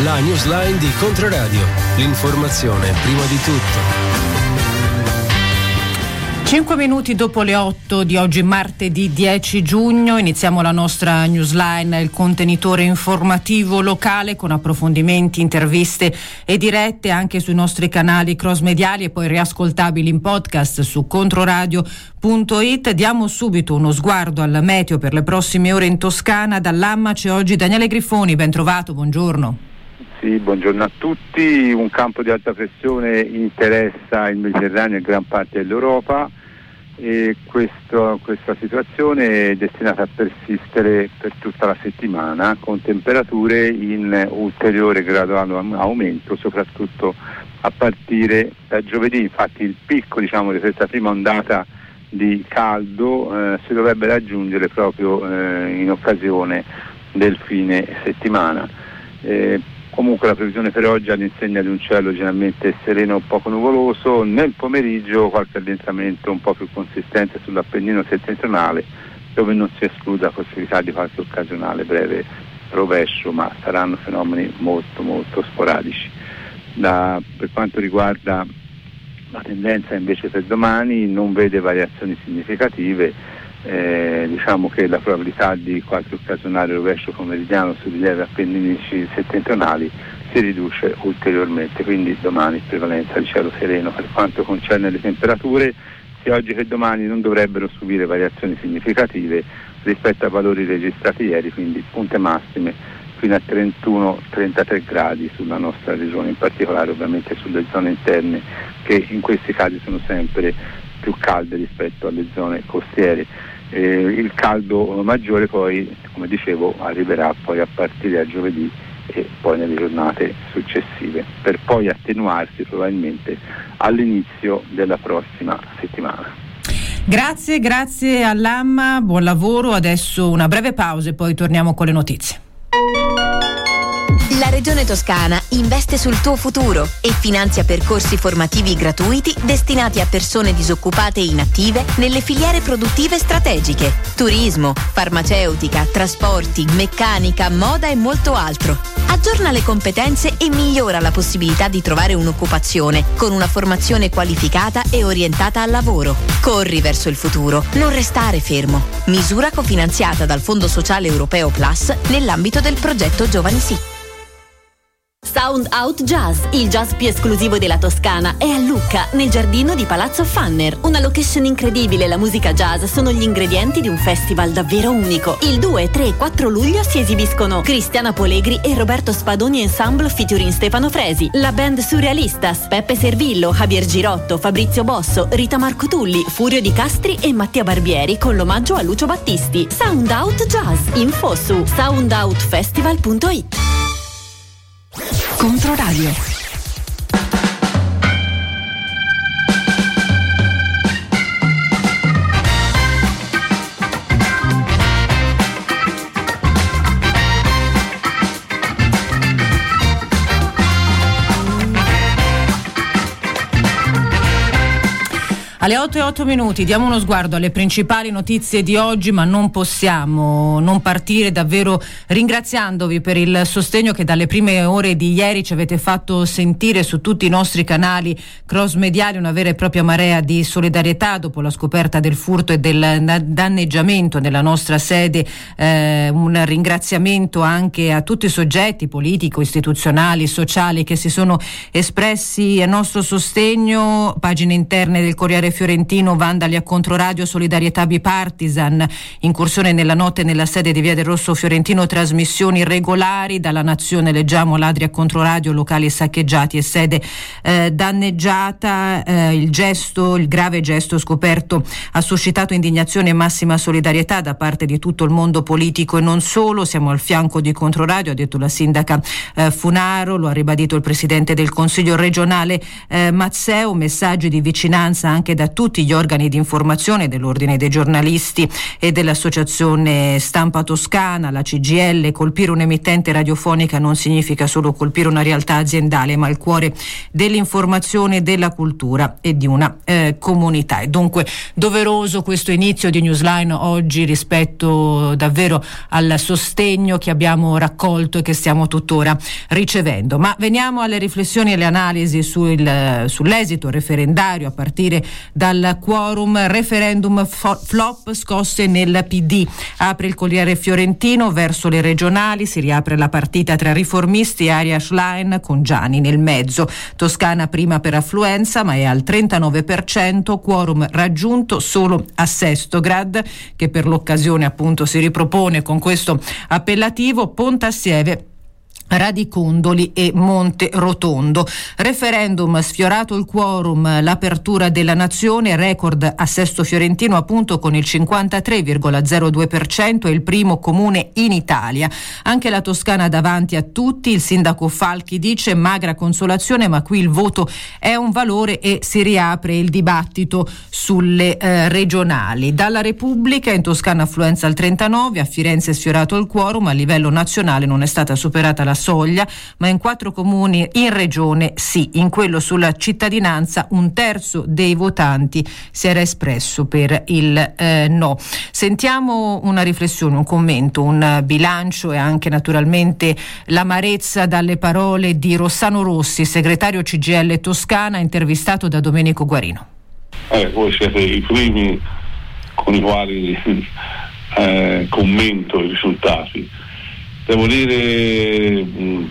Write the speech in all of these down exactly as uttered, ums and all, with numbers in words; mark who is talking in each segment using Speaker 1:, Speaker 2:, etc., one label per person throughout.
Speaker 1: La newsline di Controradio. L'informazione prima di tutto.
Speaker 2: Cinque minuti dopo le otto di oggi, martedì dieci giugno, iniziamo la nostra newsline, il contenitore informativo locale con approfondimenti, interviste e dirette anche sui nostri canali cross mediali e poi riascoltabili in podcast su controradio punto it. Diamo subito uno sguardo al meteo per le prossime ore in Toscana. Dall'Amma c'è oggi Daniele Grifoni, ben trovato, buongiorno.
Speaker 3: Sì, buongiorno a tutti. Un campo di alta pressione interessa il Mediterraneo e gran parte dell'Europa e questo, questa situazione è destinata a persistere per tutta la settimana con temperature in ulteriore graduale aumento, soprattutto a partire da giovedì. Infatti il picco, diciamo, di questa prima ondata di caldo eh, si dovrebbe raggiungere proprio eh, in occasione del fine settimana. Eh, Comunque la previsione per oggi all'insegna di un cielo generalmente sereno o poco nuvoloso. Nel pomeriggio qualche addentramento un po' più consistente sull'Appennino settentrionale, dove non si esclude la possibilità di qualche occasionale breve rovescio, ma saranno fenomeni molto molto sporadici. Da, per quanto riguarda la tendenza invece per domani non vede variazioni significative. Eh, diciamo che la probabilità di qualche occasionale rovescio pomeridiano sui rilievi appenninici settentrionali si riduce ulteriormente, quindi domani prevalenza di cielo sereno. Per quanto concerne le temperature, sia oggi che domani non dovrebbero subire variazioni significative rispetto ai valori registrati ieri, quindi punte massime fino a trentuno trentatré gradi sulla nostra regione, in particolare ovviamente sulle zone interne, che in questi casi sono sempre più calde rispetto alle zone costiere. Eh, il caldo maggiore poi, come dicevo, arriverà poi a partire da giovedì e poi nelle giornate successive, per poi attenuarsi probabilmente all'inizio della prossima settimana.
Speaker 2: Grazie, grazie all'Amma, buon lavoro. Adesso una breve pausa e poi torniamo con le notizie.
Speaker 4: La Regione Toscana investe sul tuo futuro e finanzia percorsi formativi gratuiti destinati a persone disoccupate e inattive nelle filiere produttive strategiche: turismo, farmaceutica, trasporti, meccanica, moda e molto altro. Aggiorna le competenze e migliora la possibilità di trovare un'occupazione con una formazione qualificata e orientata al lavoro. Corri verso il futuro, non restare fermo. Misura cofinanziata dal Fondo Sociale Europeo Plus nell'ambito del progetto Giovani Sì.
Speaker 5: Sound Out Jazz, il jazz più esclusivo della Toscana, è a Lucca, nel giardino di Palazzo Fanner. Una location incredibile e la musica jazz sono gli ingredienti di un festival davvero unico. Il due, tre e quattro luglio si esibiscono Cristiana Polegri e Roberto Spadoni Ensemble featuring Stefano Fresi, la band Surrealistas, Peppe Servillo, Javier Girotto, Fabrizio Bosso, Rita Marcotulli, Furio Di Castri e Mattia Barbieri con l'omaggio a Lucio Battisti. Sound Out Jazz, info su sound out festival punto it.
Speaker 2: Controradio. Alle otto e otto minuti diamo uno sguardo alle principali notizie di oggi, ma non possiamo non partire davvero ringraziandovi per il sostegno che dalle prime ore di ieri ci avete fatto sentire su tutti i nostri canali cross mediali, una vera e propria marea di solidarietà dopo la scoperta del furto e del danneggiamento nella nostra sede. Eh, un ringraziamento anche a tutti i soggetti politico, istituzionali, sociali che si sono espressi a nostro sostegno. Pagine interne del Corriere Fiorentino, vandali a Controradio, solidarietà bipartisan, incursione nella notte nella sede di Via del Rosso Fiorentino, trasmissioni irregolari. Dalla Nazione leggiamo ladri a Controradio, locali saccheggiati e sede eh, danneggiata. Eh, il gesto, il grave gesto scoperto ha suscitato indignazione e massima solidarietà da parte di tutto il mondo politico e non solo. Siamo al fianco di Controradio, ha detto la sindaca eh, Funaro, lo ha ribadito il presidente del Consiglio regionale eh, Mazzeo. Messaggi di vicinanza anche da da tutti gli organi di informazione dell'Ordine dei giornalisti e dell'Associazione Stampa Toscana, la C G I L. Colpire un'emittente radiofonica non significa solo colpire una realtà aziendale, ma il cuore dell'informazione, della cultura e di una eh, comunità. È dunque doveroso questo inizio di Newsline oggi rispetto davvero al sostegno che abbiamo raccolto e che stiamo tuttora ricevendo. Ma veniamo alle riflessioni e alle analisi sul, sull'esito referendario a partire dal quorum. Referendum fo- flop, scosse nel P D. Apre il Corriere Fiorentino, verso le regionali si riapre la partita tra riformisti e Aria Schlein con Gianni nel mezzo. Toscana prima per affluenza ma è al trentanove per cento, quorum raggiunto solo a Sestograd, che per l'occasione appunto si ripropone con questo appellativo. Pontassieve, Radicondoli e Monte Rotondo. Referendum, sfiorato il quorum, l'apertura della nazione, record a Sesto Fiorentino appunto con il cinquantatré virgola zero due per cento, è il primo comune in Italia. Anche la Toscana davanti a tutti. Il sindaco Falchi dice magra consolazione, ma qui il voto è un valore e si riapre il dibattito sulle eh, regionali. Dalla Repubblica, in Toscana affluenza al trentanove, a Firenze è sfiorato il quorum, a livello nazionale non è stata superata la soglia, ma in quattro comuni in regione sì. In quello sulla cittadinanza un terzo dei votanti si era espresso per il eh, no. Sentiamo una riflessione, un commento, un bilancio e anche naturalmente l'amarezza dalle parole di Rossano Rossi, segretario C G I L Toscana, intervistato da Domenico Guarino.
Speaker 6: Eh, voi siete i primi con i quali eh, commento i risultati. Devo dire,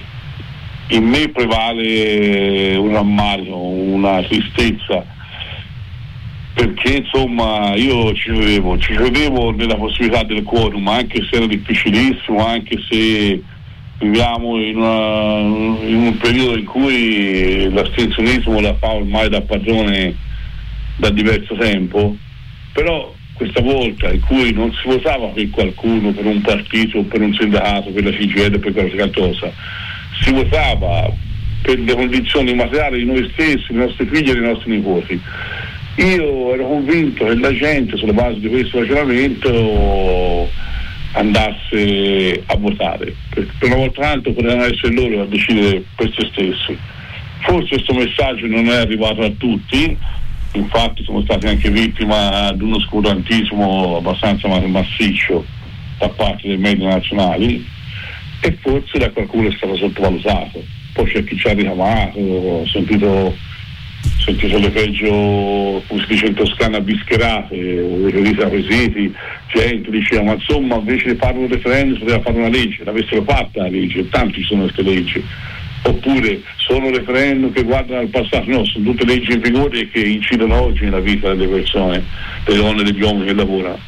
Speaker 6: in me prevale un rammarico, una tristezza, perché insomma io ci credevo, ci credevo nella possibilità del quorum, anche se era difficilissimo, anche se viviamo in, una, in un periodo in cui l'astensionismo la fa ormai da padrone da diverso tempo, però questa volta in cui non si votava per qualcuno, per un partito, per un sindacato, per la C G I L, per qualche cosa, si votava per le condizioni materiali di noi stessi, dei nostri figli e dei nostri nipoti. Io ero convinto che la gente, sulla base di questo ragionamento, andasse a votare, per, per una volta tanto potevano essere loro a decidere per se stessi. Forse questo messaggio non è arrivato a tutti, infatti sono stati anche vittima di uno oscurantismo abbastanza massiccio da parte dei media nazionali, e forse da qualcuno è stato sottovalutato. Poi c'è chi ci ha ricamato, ho sentito, ho sentito le peggio, come si dice in Toscana, bischerate, riferite a quesiti, gente diceva ma insomma invece di fare un referendum si poteva fare una legge, l'avessero fatta la legge, tanti ci sono queste leggi. Oppure sono referendum che guardano al passato, no, sono tutte leggi in vigore che incidono oggi nella vita delle persone, delle donne e degli uomini che lavorano.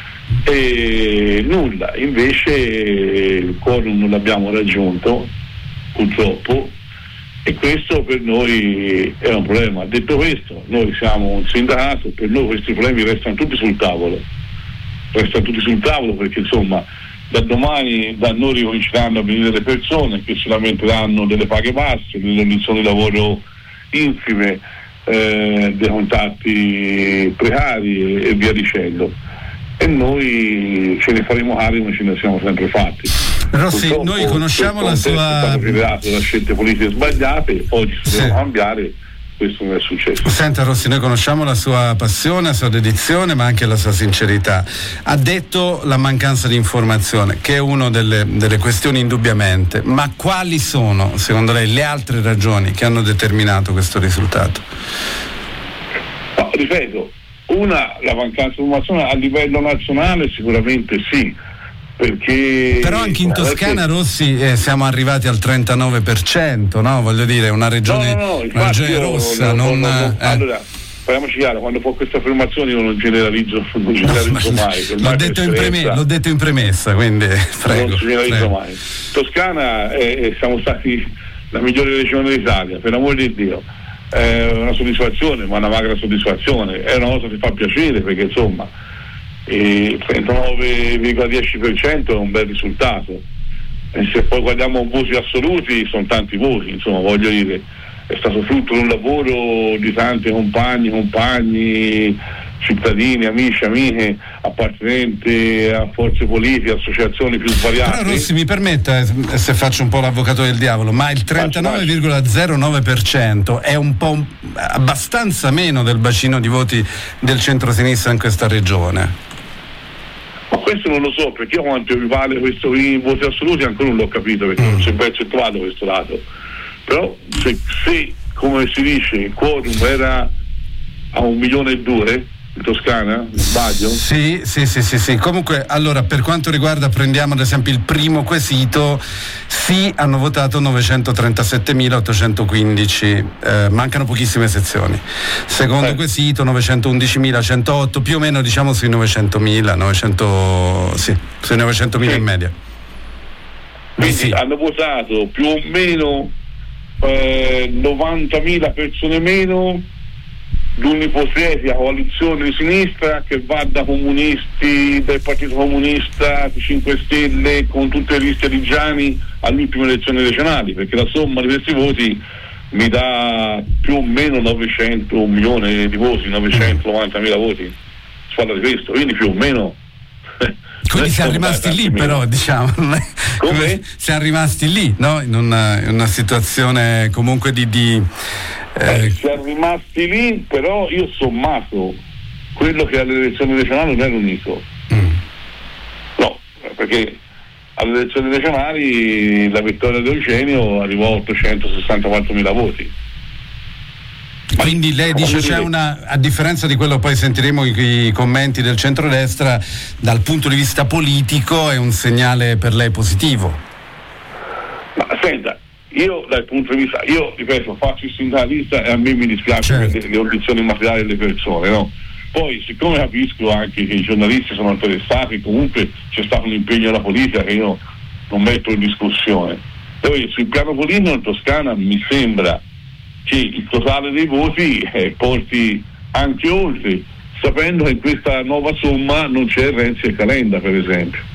Speaker 6: E nulla, invece il quorum non l'abbiamo raggiunto, purtroppo, e questo per noi è un problema. Detto questo, noi siamo un sindacato, per noi questi problemi restano tutti sul tavolo, restano tutti sul tavolo perché insomma da domani da noi ricominceranno a venire le persone che si lamenteranno delle paghe basse, delle condizioni di lavoro infime, eh, dei contatti precari e, e via dicendo, e noi ce ne faremo carico come ce ne siamo sempre fatti.
Speaker 7: Rossi, purtroppo, noi conosciamo la sua... è
Speaker 6: stato rivelato da scelte politiche sbagliate, oggi si
Speaker 7: sì.
Speaker 6: devono cambiare. Questo non è successo.
Speaker 7: Senta Rossi, noi conosciamo la sua passione, la sua dedizione, ma anche la sua sincerità. Ha detto la mancanza di informazione, che è una delle, delle questioni indubbiamente, ma quali sono, secondo lei, le altre ragioni che hanno determinato questo risultato?
Speaker 6: No, ripeto, una, la mancanza di informazione a livello nazionale sicuramente sì, perché
Speaker 7: però anche in Toscana
Speaker 6: perché...
Speaker 7: Rossi eh, siamo arrivati al trentanove per cento, no? Voglio dire, una regione,
Speaker 6: no, no, no,
Speaker 7: una regione rossa non, non, non,
Speaker 6: eh. Allora, parliamoci chiaro, quando fa queste affermazioni io non generalizzo, non generalizzo
Speaker 7: no,
Speaker 6: mai,
Speaker 7: l'ho detto, in premessa, l'ho detto in premessa, quindi prego,
Speaker 6: non si generalizzo
Speaker 7: prego.
Speaker 6: mai. Toscana è, siamo stati la migliore regione d'Italia, per l'amor di Dio, è una soddisfazione, ma una magra soddisfazione, è una cosa che fa piacere perché insomma il trentanove virgola dieci per cento è un bel risultato, e se poi guardiamo voti assoluti sono tanti voti, insomma voglio dire, è stato frutto di un lavoro di tanti compagni, compagni, cittadini, amici, amiche, appartenenti a forze politiche, associazioni più svariate.
Speaker 7: Però Rossi, mi permetta, se faccio un po' l'avvocato del diavolo, ma il trentanove virgola zero nove per cento è un po' abbastanza meno del bacino di voti del centro-sinistra in questa regione.
Speaker 6: Ma questo non lo so, perché io quanto mi vale questo in voti assoluti ancora non l'ho capito, perché mm. non si è ben centrato questo lato. Però se, se come si dice il quorum era a un milione e due in Toscana, sbaglio?
Speaker 7: Sì, sì, sì, sì, sì. Comunque, allora, per quanto riguarda, prendiamo ad esempio il primo quesito, sì, hanno votato novecentotrentasette.ottocentodici, eh, mancano pochissime sezioni. Secondo eh. quesito novecentoundicimilacentotto, più o meno diciamo sui novecentomila, novecento, sì, sui novecentomila sì. in media.
Speaker 6: Quindi
Speaker 7: sì.
Speaker 6: hanno votato più o meno eh, novantamila persone meno l'unipotetica coalizione di sinistra che va da comunisti, del Partito Comunista, cinque Stelle, con tutte le liste di Gianni alle ultime elezioni regionali, perché la somma di questi voti mi dà più o meno novecento, un milione di voti, novecentonovantamila voti, si parla di questo, quindi più o meno.
Speaker 7: Quindi siamo rimasti lì meno. Però diciamo
Speaker 6: come?
Speaker 7: Siamo rimasti lì, no? In una, in una situazione comunque di, di
Speaker 6: eh... Eh, siamo rimasti lì, però io ho sommato quello che alle elezioni regionali non era unito. Mm. No, perché alle elezioni regionali la vittoria di Eugenio arrivò a ottocentosessantaquattromila voti.
Speaker 7: Quindi lei dice c'è una, a differenza di quello, poi sentiremo i, i commenti del centrodestra, dal punto di vista politico è un segnale per lei positivo?
Speaker 6: Ma senta, io dal punto di vista, io ripeto, faccio il sindacalista e a me mi dispiace
Speaker 7: certo.
Speaker 6: le, le condizioni materiali delle persone, no? Poi siccome capisco anche che i giornalisti sono interessati, comunque c'è stato un impegno alla politica che io non metto in discussione. Poi sul piano politico in Toscana mi sembra che il totale dei voti eh, porti anche oltre, sapendo che in questa nuova somma non c'è Renzi e Calenda, per esempio.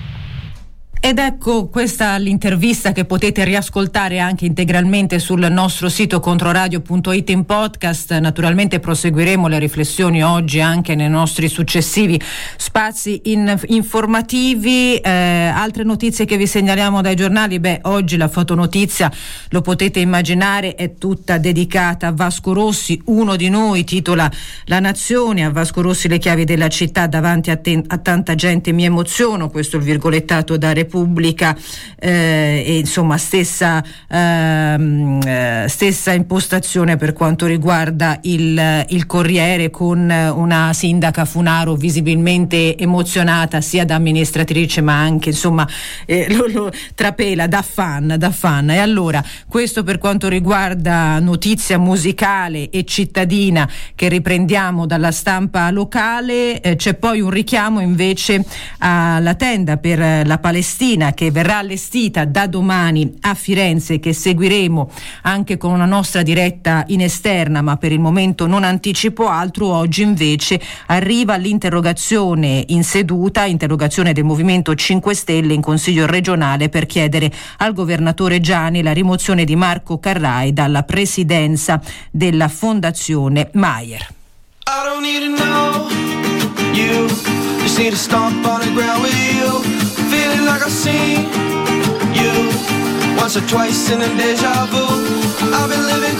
Speaker 2: Ed ecco questa l'intervista che potete riascoltare anche integralmente sul nostro sito controradio punto it in podcast. Naturalmente proseguiremo le riflessioni oggi anche nei nostri successivi spazi in, informativi. Eh, altre notizie che vi segnaliamo dai giornali, beh, oggi la fotonotizia, lo potete immaginare, è tutta dedicata a Vasco Rossi, uno di noi, titola La Nazione, a Vasco Rossi le chiavi della città, davanti a, te, a tanta gente mi emoziono, questo è il virgolettato da Repubblica. Pubblica eh, e insomma stessa ehm, eh, stessa impostazione per quanto riguarda il, il Corriere, con una sindaca Funaro visibilmente emozionata sia da amministratrice ma anche insomma eh, lo, lo trapela da fan, da fan. E allora questo per quanto riguarda notizia musicale e cittadina che riprendiamo dalla stampa locale. Eh, c'è poi un richiamo invece alla tenda per la Palestina che verrà allestita da domani a Firenze, che seguiremo anche con una nostra diretta in esterna, ma per il momento non anticipo altro. Oggi invece arriva l'interrogazione in seduta, interrogazione del Movimento cinque Stelle in Consiglio regionale per chiedere al governatore Gianni la rimozione di Marco Carrai dalla presidenza della Fondazione Maier.
Speaker 8: I don't need to know you, just need to stomp on the ground with you. Feeling like I've seen you once or twice in a deja vu. I've been living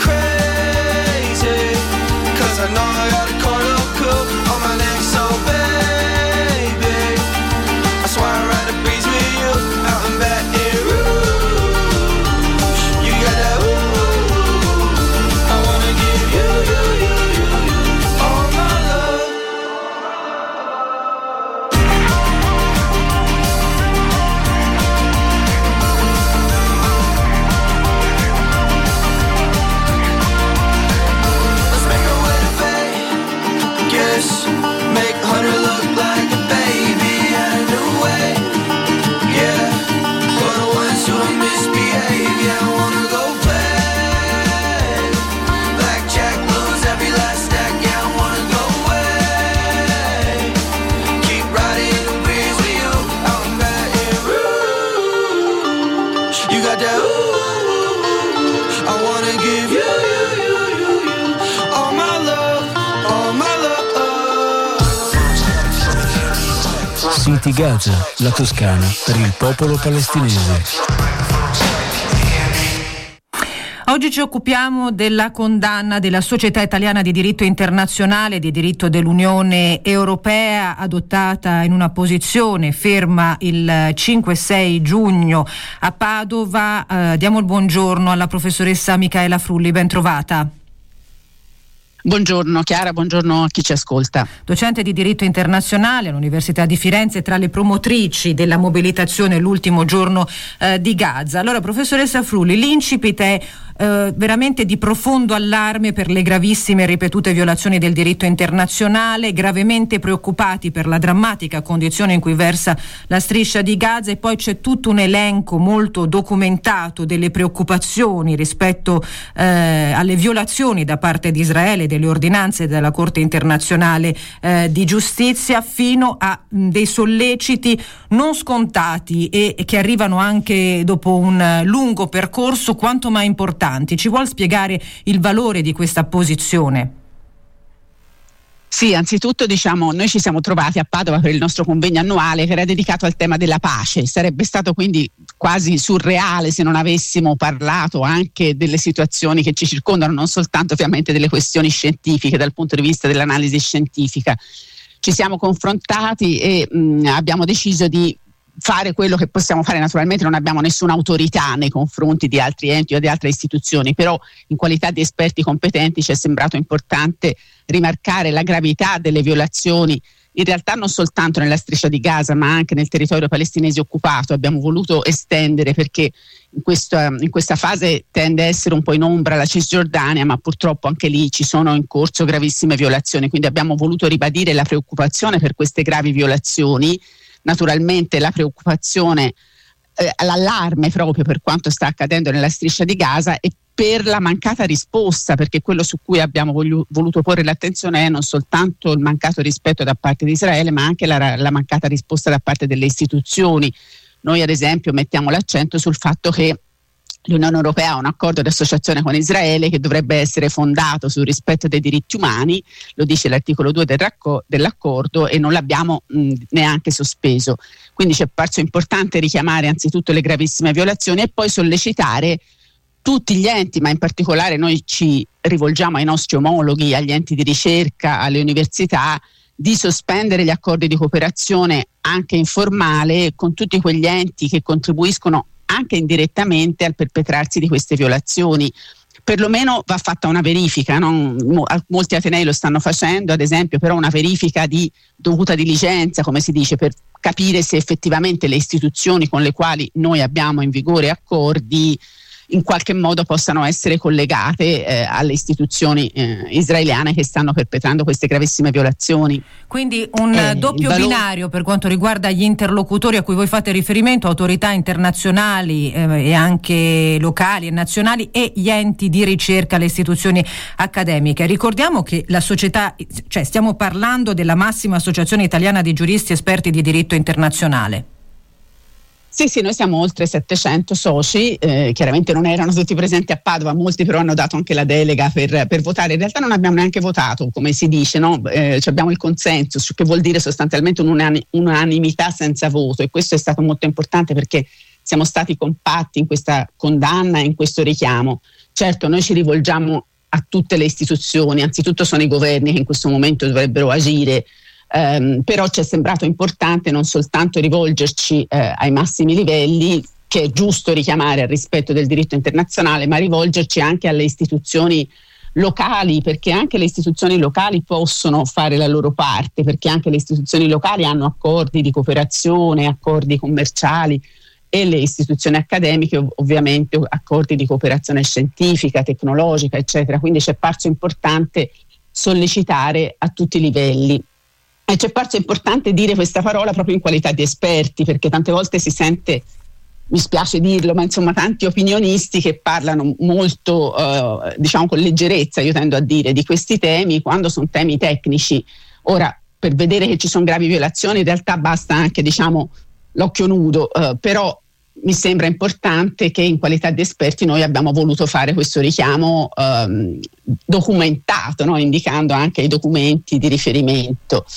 Speaker 8: crazy, cause I know I got a corner cool on my neck, so baby, I swear I'd rather breeze with you out in Baton Rouge. You got that ooh, I wanna give you, you, you, you, you all my love.
Speaker 1: City Gaza, la Toscana per il popolo palestinese.
Speaker 2: Oggi ci occupiamo della condanna della Società Italiana di Diritto Internazionale e di Diritto dell'Unione Europea, adottata in una posizione ferma il cinque sei giugno a Padova. Eh, diamo il buongiorno alla professoressa Micaela Frulli, ben trovata.
Speaker 9: Buongiorno Chiara, buongiorno a chi ci ascolta.
Speaker 2: Docente di diritto internazionale all'Università di Firenze, tra le promotrici della mobilitazione l'ultimo giorno eh, di Gaza. Allora, professoressa Frulli, l'incipit è eh, veramente di profondo allarme per le gravissime e ripetute violazioni del diritto internazionale, gravemente preoccupati per la drammatica condizione in cui versa la striscia di Gaza, e poi c'è tutto un elenco molto documentato delle preoccupazioni rispetto eh, alle violazioni da parte di Israele delle ordinanze della Corte internazionale eh, di giustizia, fino a mh, dei solleciti non scontati e, e che arrivano anche dopo un uh, lungo percorso quanto mai importanti. Ci vuol spiegare il valore di questa posizione?
Speaker 9: Sì, anzitutto diciamo, noi ci siamo trovati a Padova per il nostro convegno annuale che era dedicato al tema della pace. Sarebbe stato quindi quasi surreale se non avessimo parlato anche delle situazioni che ci circondano, non soltanto ovviamente delle questioni scientifiche dal punto di vista dell'analisi scientifica. Ci siamo confrontati e mh, abbiamo deciso di fare quello che possiamo fare. Naturalmente non abbiamo nessuna autorità nei confronti di altri enti o di altre istituzioni, però in qualità di esperti competenti ci è sembrato importante rimarcare la gravità delle violazioni, in realtà non soltanto nella striscia di Gaza ma anche nel territorio palestinese occupato. Abbiamo voluto estendere perché in questa, in questa fase tende a essere un po' in ombra la Cisgiordania, ma purtroppo anche lì ci sono in corso gravissime violazioni, quindi abbiamo voluto ribadire la preoccupazione per queste gravi violazioni. Naturalmente la preoccupazione, eh, l'allarme proprio per quanto sta accadendo nella striscia di Gaza e per la mancata risposta, perché quello su cui abbiamo voglio, voluto porre l'attenzione è non soltanto il mancato rispetto da parte di Israele, ma anche la, la mancata risposta da parte delle istituzioni. Noi ad esempio mettiamo l'accento sul fatto che l'Unione Europea ha un accordo di associazione con Israele che dovrebbe essere fondato sul rispetto dei diritti umani, lo dice l'articolo due del racco- dell'accordo, e non l'abbiamo mh, neanche sospeso. Quindi ci è parso importante richiamare anzitutto le gravissime violazioni e poi sollecitare tutti gli enti, ma in particolare noi ci rivolgiamo ai nostri omologhi, agli enti di ricerca, alle università, di sospendere gli accordi di cooperazione anche informale con tutti quegli enti che contribuiscono anche indirettamente al perpetrarsi di queste violazioni. Perlomeno va fatta una verifica, no? Molti atenei lo stanno facendo, ad esempio, però una verifica di dovuta diligenza, come si dice, per capire se effettivamente le istituzioni con le quali noi abbiamo in vigore accordi in qualche modo possano essere collegate eh, alle istituzioni eh, israeliane che stanno perpetrando queste gravissime violazioni.
Speaker 2: Quindi un eh, doppio valore... binario per quanto riguarda gli interlocutori a cui voi fate riferimento, autorità internazionali eh, e anche locali e nazionali, e gli enti di ricerca, le istituzioni accademiche. Ricordiamo che la società, cioè stiamo parlando della massima associazione italiana di giuristi esperti di diritto internazionale.
Speaker 9: Sì, sì, noi siamo oltre settecento soci, eh, chiaramente non erano tutti presenti a Padova, molti però hanno dato anche la delega per, per votare. In realtà non abbiamo neanche votato, come si dice, no? Eh, abbiamo il consenso, che vuol dire sostanzialmente un'unani- unanimità senza voto, e questo è stato molto importante perché siamo stati compatti in questa condanna e in questo richiamo. Certo, noi ci rivolgiamo a tutte le istituzioni, anzitutto sono i governi che in questo momento dovrebbero agire. Um, però ci è sembrato importante non soltanto rivolgerci eh, ai massimi livelli, che è giusto richiamare al rispetto del diritto internazionale, ma rivolgerci anche alle istituzioni locali, perché anche le istituzioni locali possono fare la loro parte, perché anche le istituzioni locali hanno accordi di cooperazione, accordi commerciali, e le istituzioni accademiche ov- ovviamente accordi di cooperazione scientifica, tecnologica, eccetera. Quindi ci è parso importante sollecitare a tutti i livelli. E ci è parso importante dire questa parola proprio in qualità di esperti, perché tante volte si sente, mi spiace dirlo, ma insomma tanti opinionisti che parlano molto eh, diciamo con leggerezza, io tendo a dire, di questi temi quando sono temi tecnici. Ora, per vedere che ci sono gravi violazioni in realtà basta anche diciamo l'occhio nudo, eh, però mi sembra importante che in qualità di esperti noi abbiamo voluto fare questo richiamo ehm, documentato, no? Indicando anche i documenti di riferimento.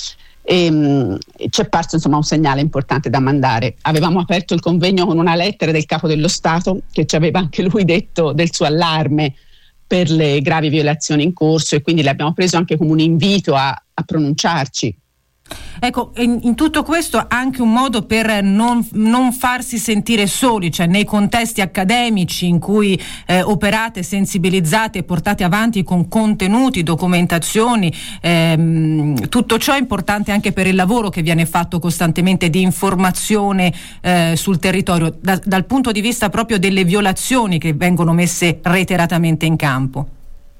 Speaker 9: E, mh, ci è parso insomma un segnale importante da mandare. Avevamo aperto il convegno con una lettera del Capo dello Stato che ci aveva anche lui detto del suo allarme per le gravi violazioni in corso, e quindi l'abbiamo preso anche come un invito a, a pronunciarci.
Speaker 2: Ecco, in, in tutto questo anche un modo per non, non farsi sentire soli, cioè nei contesti accademici in cui eh, operate, sensibilizzate e portate avanti con contenuti, documentazioni, ehm, tutto ciò è importante anche per il lavoro che viene fatto costantemente di informazione eh, sul territorio, da, dal punto di vista proprio delle violazioni che vengono messe reiteratamente in campo.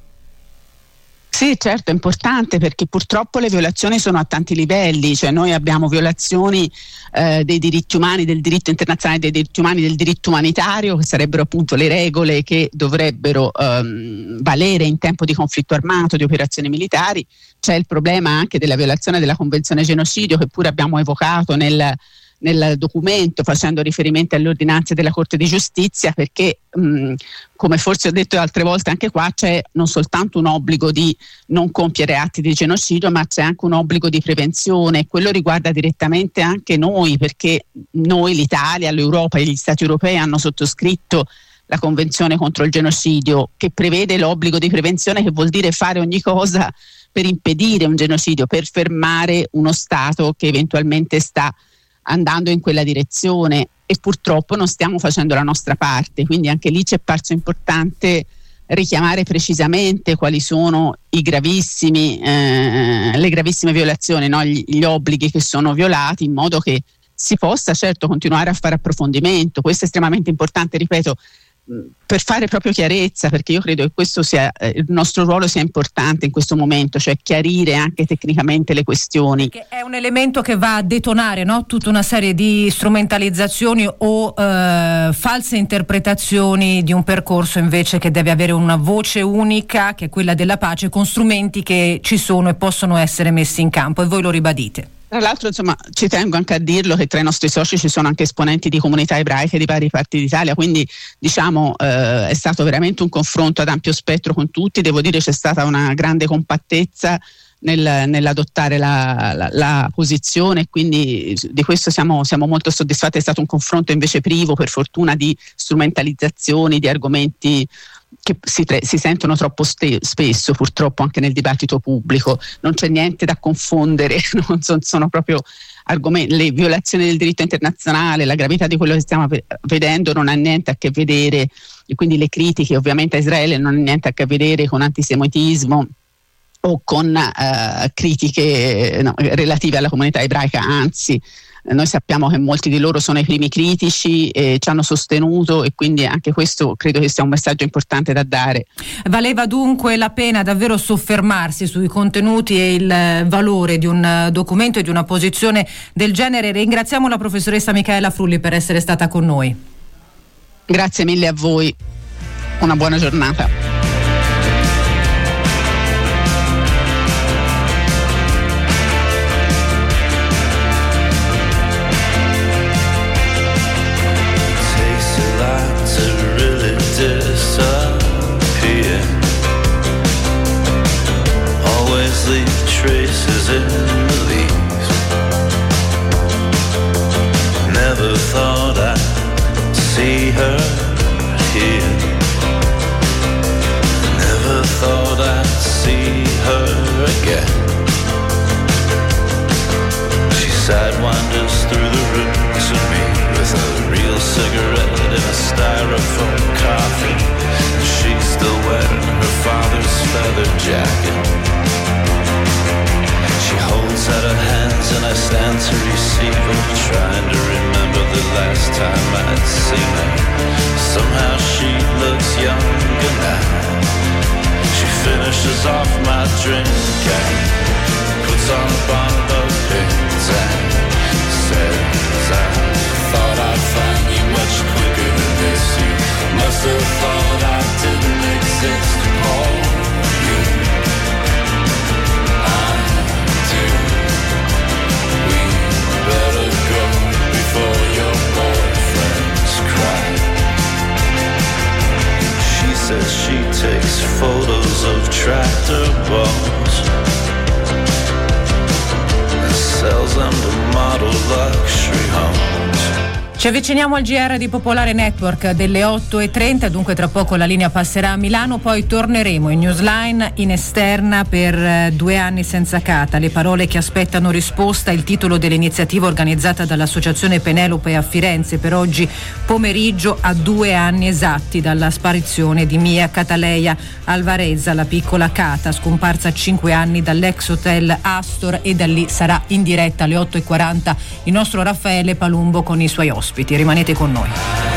Speaker 9: Sì, certo, è importante, perché purtroppo le violazioni sono a tanti livelli, cioè noi abbiamo violazioni eh, dei diritti umani, del diritto internazionale dei diritti umani, del diritto umanitario, che sarebbero appunto le regole che dovrebbero ehm, valere in tempo di conflitto armato, di operazioni militari. C'è il problema anche della violazione della Convenzione genocidio, che pure abbiamo evocato nel nel documento, facendo riferimento alle ordinanze della Corte di Giustizia, perché mh, come forse ho detto altre volte, anche qua c'è non soltanto un obbligo di non compiere atti di genocidio, ma c'è anche un obbligo di prevenzione, e quello riguarda direttamente anche noi, perché noi, l'Italia, l'Europa e gli Stati europei hanno sottoscritto la Convenzione contro il genocidio, che prevede l'obbligo di prevenzione, che vuol dire fare ogni cosa per impedire un genocidio, per fermare uno Stato che eventualmente sta andando in quella direzione, e purtroppo non stiamo facendo la nostra parte. Quindi anche lì ci è parso importante richiamare precisamente quali sono i gravissimi, eh, le gravissime violazioni, no? gli, gli obblighi che sono violati, in modo che si possa certo continuare a fare approfondimento. Questo è estremamente importante, ripeto, per fare proprio chiarezza, perché io credo che questo sia eh, il nostro ruolo sia importante in questo momento, cioè chiarire anche tecnicamente le questioni.
Speaker 2: Che è un elemento che va a detonare, no? Tutta una serie di strumentalizzazioni o eh, false interpretazioni di un percorso invece che deve avere una voce unica, che è quella della pace, con strumenti che ci sono e possono essere messi in campo, e voi lo ribadite.
Speaker 9: Tra l'altro, insomma, ci tengo anche a dirlo che tra i nostri soci ci sono anche esponenti di comunità ebraiche di vari parti d'Italia, quindi diciamo eh, è stato veramente un confronto ad ampio spettro con tutti. Devo dire c'è stata una grande compattezza nel, nell'adottare la, la, la posizione, e quindi di questo siamo, siamo molto soddisfatti. È stato un confronto invece privo, per fortuna, di strumentalizzazioni, di argomenti che si, tre, si sentono troppo ste, spesso purtroppo anche nel dibattito pubblico. Non c'è niente da confondere, non sono, sono proprio argomenti. Le violazioni del diritto internazionale, la gravità di quello che stiamo vedendo non ha niente a che vedere, e quindi le critiche ovviamente a Israele non hanno niente a che vedere con antisemitismo o con uh, critiche no, relative alla comunità ebraica, anzi noi sappiamo che molti di loro sono i primi critici e ci hanno sostenuto, e quindi anche questo credo che sia un messaggio importante da dare.
Speaker 2: Valeva dunque la pena davvero soffermarsi sui contenuti e il valore di un documento e di una posizione del genere. Ringraziamo la professoressa Micaela Frulli per essere stata con noi.
Speaker 9: Grazie mille a voi, una buona giornata.
Speaker 10: Disappear. Always leave traces in the leaves. Never thought I'd see her here. Never thought I'd see her again. She sidewinders through the rooms with me, with a real cigarette and a styrofoam coffee. She's still wearing her father's feather jacket. She holds out her hands and I stand to receive her, trying to remember the last time I'd seen her. Somehow she looks younger now. She finishes off my drink and puts on a bottle of pins and says, I thought I'd find you much quicker than this. You must have thought I didn't exist, Paul. You, I do. We better go before your boyfriends cry. She says she takes photos of tractor balls. for luxury homes.
Speaker 2: Ci avviciniamo al G R di Popolare Network delle otto e trenta, dunque tra poco la linea passerà a Milano, poi torneremo in Newsline in esterna per due anni senza Cata, le parole che aspettano risposta, il titolo dell'iniziativa organizzata dall'Associazione Penelope a Firenze per oggi pomeriggio, a due anni esatti dalla sparizione di Mia Cataleia Alvarezza, la piccola Cata, scomparsa a cinque anni dall'ex hotel Astor, e da lì sarà in diretta alle otto e quaranta il nostro Raffaele Palumbo con i suoi ospiti. Rimanete con noi.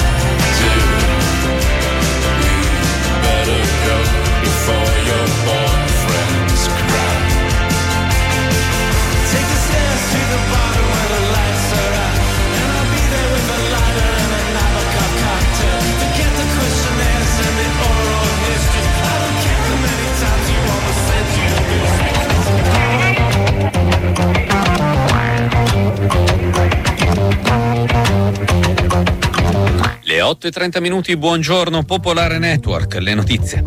Speaker 11: Le otto e trenta minuti, buongiorno Popolare Network, le notizie.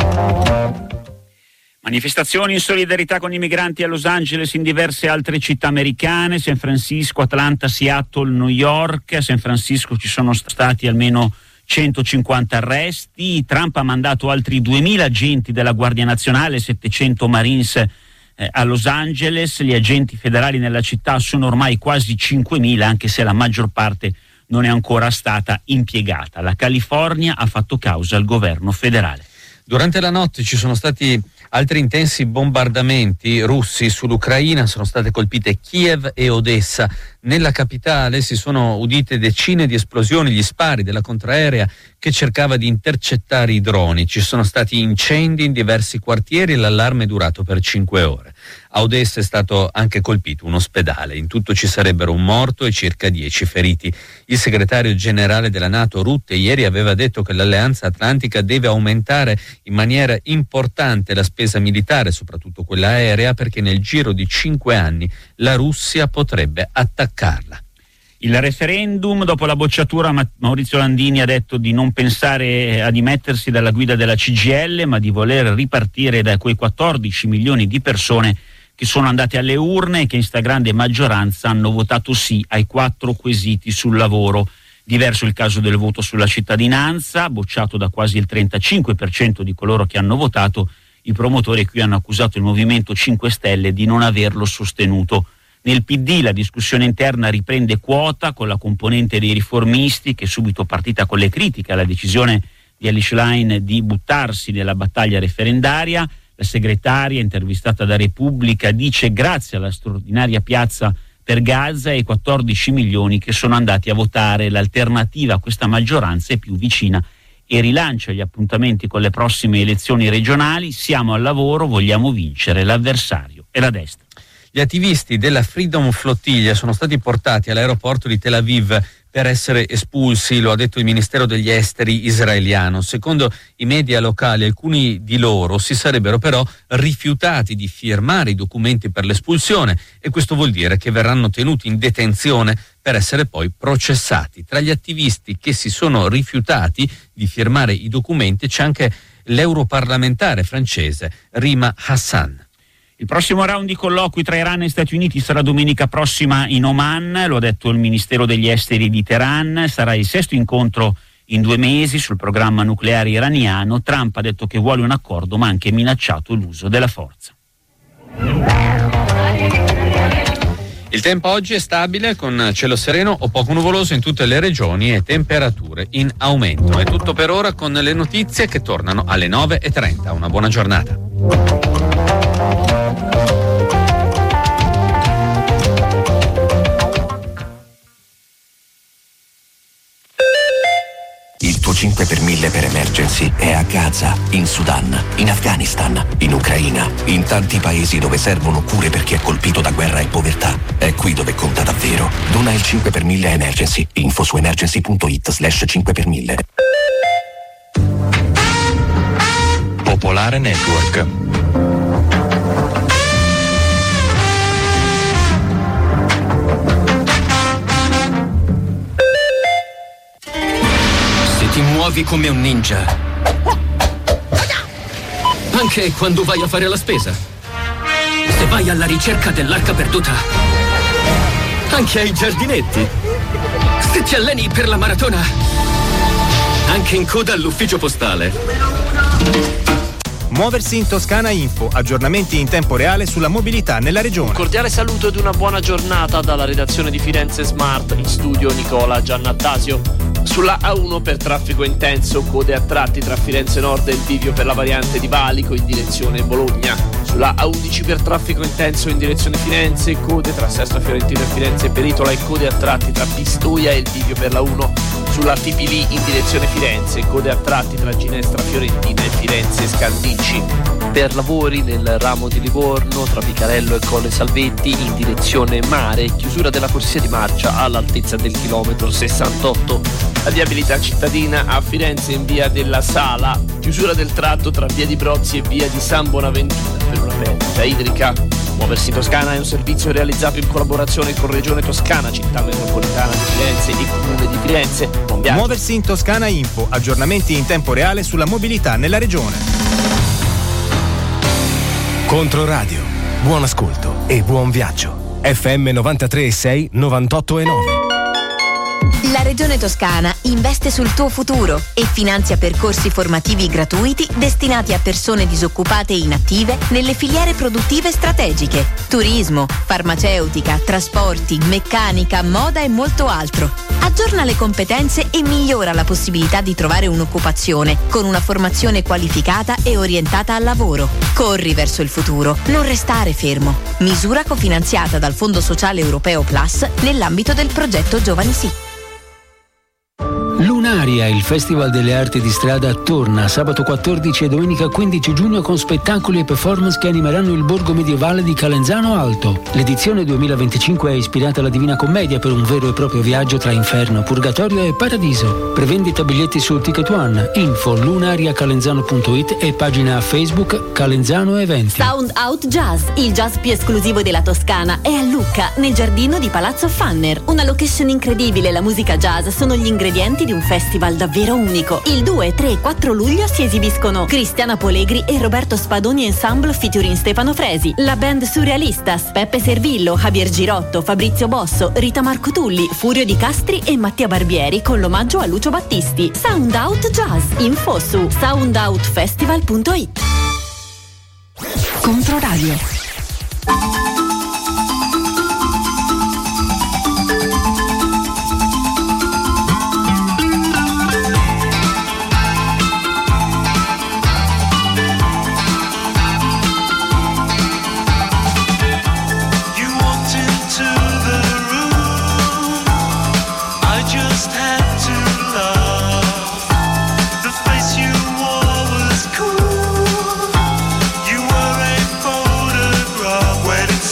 Speaker 12: Manifestazioni in solidarietà con i migranti a Los Angeles, in diverse altre città americane, San Francisco, Atlanta, Seattle, New York. A San Francisco ci sono stati almeno centocinquanta arresti. Trump ha mandato altri duemila agenti della Guardia Nazionale, settecento Marines eh, a Los Angeles. Gli agenti federali nella città sono ormai quasi cinquemila, anche se la maggior parte non è ancora stata impiegata. La California ha fatto causa al governo federale.
Speaker 11: Durante la notte ci sono stati altri intensi bombardamenti russi sull'Ucraina, sono state colpite Kiev e Odessa. Nella capitale si sono udite decine di esplosioni, gli spari della contraerea che cercava di intercettare i droni. Ci sono stati incendi in diversi quartieri e l'allarme è durato per cinque ore. A Odessa è stato anche colpito un ospedale. In tutto ci sarebbero un morto e circa dieci feriti. Il segretario generale della NATO, Rutte, ieri aveva detto che l'Alleanza Atlantica deve aumentare in maniera importante la spesa militare, soprattutto quella aerea, perché nel giro di cinque anni la Russia potrebbe attaccarla.
Speaker 12: Il referendum, dopo la bocciatura, Maurizio Landini ha detto di non pensare a dimettersi dalla guida della C G I L, ma di voler ripartire da quei quattordici milioni di persone che sono andate alle urne e che in stragrande maggioranza hanno votato sì ai quattro quesiti sul lavoro. Diverso il caso del voto sulla cittadinanza, bocciato da quasi il trentacinque per cento di coloro che hanno votato. I promotori qui hanno accusato il Movimento cinque Stelle di non averlo sostenuto. Nel P D la discussione interna riprende quota con la componente dei riformisti, che è subito partita con le critiche alla decisione di Elly Schlein di buttarsi nella battaglia referendaria. La segretaria, intervistata da Repubblica, dice grazie alla straordinaria piazza per Gaza e i quattordici milioni che sono andati a votare, l'alternativa a questa maggioranza è più vicina, e rilancia gli appuntamenti con le prossime elezioni regionali. Siamo al lavoro, vogliamo vincere, l'avversario è la destra.
Speaker 11: Gli attivisti della Freedom Flottiglia sono stati portati all'aeroporto di Tel Aviv per essere espulsi, lo ha detto il Ministero degli Esteri israeliano. Secondo i media locali, alcuni di loro si sarebbero però rifiutati di firmare i documenti per l'espulsione, e questo vuol dire che verranno tenuti in detenzione per essere poi processati. Tra gli attivisti che si sono rifiutati di firmare i documenti c'è anche l'europarlamentare francese Rima Hassan.
Speaker 12: Il prossimo round di colloqui tra Iran e Stati Uniti sarà domenica prossima in Oman, lo ha detto il Ministero degli Esteri di Teheran. Sarà il sesto incontro in due mesi sul programma nucleare iraniano. Trump ha detto che vuole un accordo, ma ha anche minacciato l'uso della forza.
Speaker 11: Il tempo oggi è stabile, con cielo sereno o poco nuvoloso in tutte le regioni e temperature in aumento. È tutto per ora, con le notizie che tornano alle nove e trenta. Una buona giornata.
Speaker 13: Il tuo cinque per mille per emergency è a Gaza, in Sudan, in Afghanistan, in Ucraina, in tanti paesi dove servono cure per chi è colpito da guerra e povertà. È qui dove conta davvero. Dona il cinque per mille a Emergency. Info su emergency punto it slash cinque per mille.
Speaker 14: Popolare Network.
Speaker 1: Ti muovi come un ninja. Anche quando vai a fare la spesa. Se vai alla ricerca dell'arca perduta,
Speaker 14: anche ai giardinetti. Se ti alleni per la maratona, anche in coda all'ufficio postale.
Speaker 15: Muoversi in Toscana Info, aggiornamenti in tempo reale sulla mobilità nella regione.
Speaker 16: Un cordiale saluto ed una buona giornata dalla redazione di Firenze Smart, in studio Nicola Giannattasio. Sulla A uno per traffico intenso, code a tratti tra Firenze Nord e il bivio per la variante di Valico in direzione Bologna. Sulla A undici per traffico intenso in direzione Firenze, code tra Sesto Fiorentino e Firenze Peritola e code a tratti tra Pistoia e il bivio per la uno. Sulla T P L in direzione Firenze, code a tratti tra Ginestra Fiorentina e Firenze Scandicci. Per lavori nel ramo di Livorno tra Picarello e Colle Salvetti in direzione mare, chiusura della corsia di marcia all'altezza del chilometro sessantotto. La viabilità cittadina a Firenze in via della Sala, chiusura del tratto tra via di Brozzi e via di San Bonaventura per una perdita idrica. Muoversi in Toscana è un servizio realizzato in collaborazione con Regione Toscana, Città Metropolitana di Firenze e Comune di Firenze.
Speaker 15: Muoversi in Toscana Info, aggiornamenti in tempo reale sulla mobilità nella regione.
Speaker 17: Controradio, buon ascolto e buon viaggio. F M novantatré e sei, novantotto e nove.
Speaker 4: La Regione Toscana investe sul tuo futuro e finanzia percorsi formativi gratuiti destinati a persone disoccupate e inattive nelle filiere produttive strategiche: turismo, farmaceutica, trasporti, meccanica, moda e molto altro. Aggiorna le competenze e migliora la possibilità di trovare un'occupazione con una formazione qualificata e orientata al lavoro. Corri verso il futuro, non restare fermo. Misura cofinanziata dal Fondo Sociale Europeo Plus nell'ambito del progetto Giovani Sì.
Speaker 18: Lunaria, il Festival delle Arti di Strada, torna sabato quattordici e domenica quindici giugno con spettacoli e performance che animeranno il borgo medievale di Calenzano Alto. L'edizione duemilaventicinque è ispirata alla Divina Commedia per un vero e proprio viaggio tra inferno, purgatorio e paradiso. Prevendita biglietti su Ticket One, info lunariacalenzano punto it e pagina Facebook Calenzano Eventi.
Speaker 5: Sound Out Jazz, il jazz più esclusivo della Toscana, è a Lucca, nel giardino di Palazzo Fanner. Una location incredibile, la musica jazz sono gli ingredienti di un festival davvero unico. Il due, tre e quattro luglio si esibiscono Cristiana Polegri e Roberto Spadoni Ensemble featuring Stefano Fresi, la band Surrealistas, Peppe Servillo, Javier Girotto, Fabrizio Bosso, Rita Marco Tulli, Furio Di Castri e Mattia Barbieri con l'omaggio a Lucio Battisti. Sound Out Jazz, info su sound out festival punto it.
Speaker 4: Controradio.
Speaker 8: Cool. You were a photograph. Where did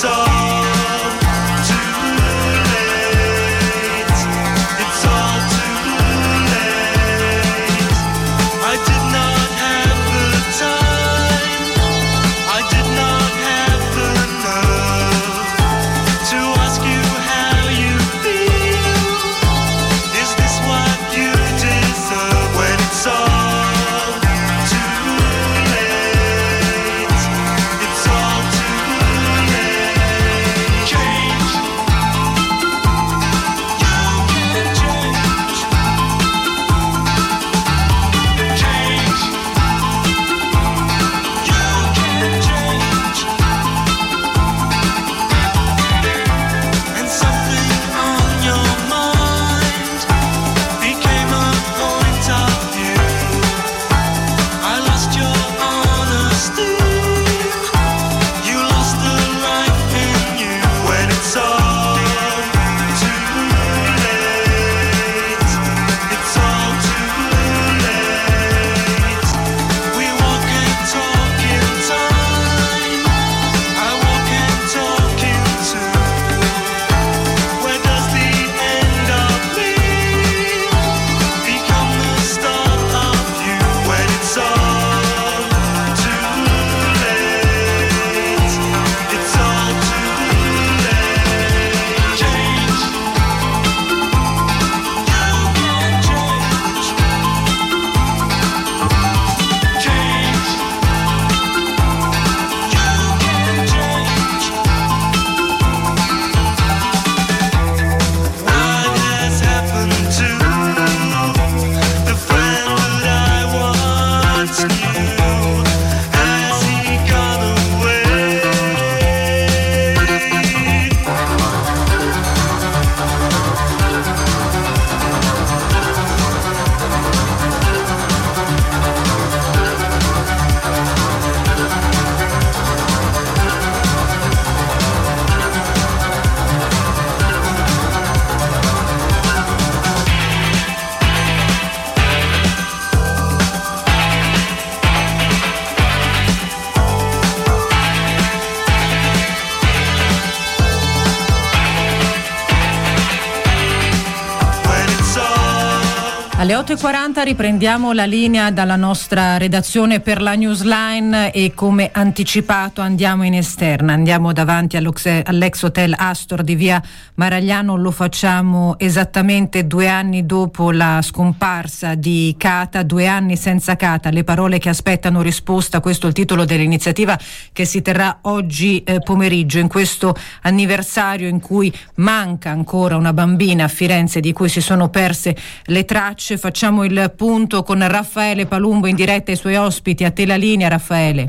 Speaker 2: Alle otto e quaranta riprendiamo la linea dalla nostra redazione per la Newsline e come anticipato andiamo in esterna, andiamo davanti all'ex hotel Astor di via Maragliano, lo facciamo esattamente due anni dopo la scomparsa di Kata, due anni senza Kata, le parole che aspettano risposta, questo è il titolo dell'iniziativa che si terrà oggi eh, pomeriggio, in questo anniversario in cui manca ancora una bambina a Firenze di cui si sono perse le tracce. Facciamo il punto con Raffaele Palumbo in diretta ai suoi ospiti. A te la linea, Raffaele.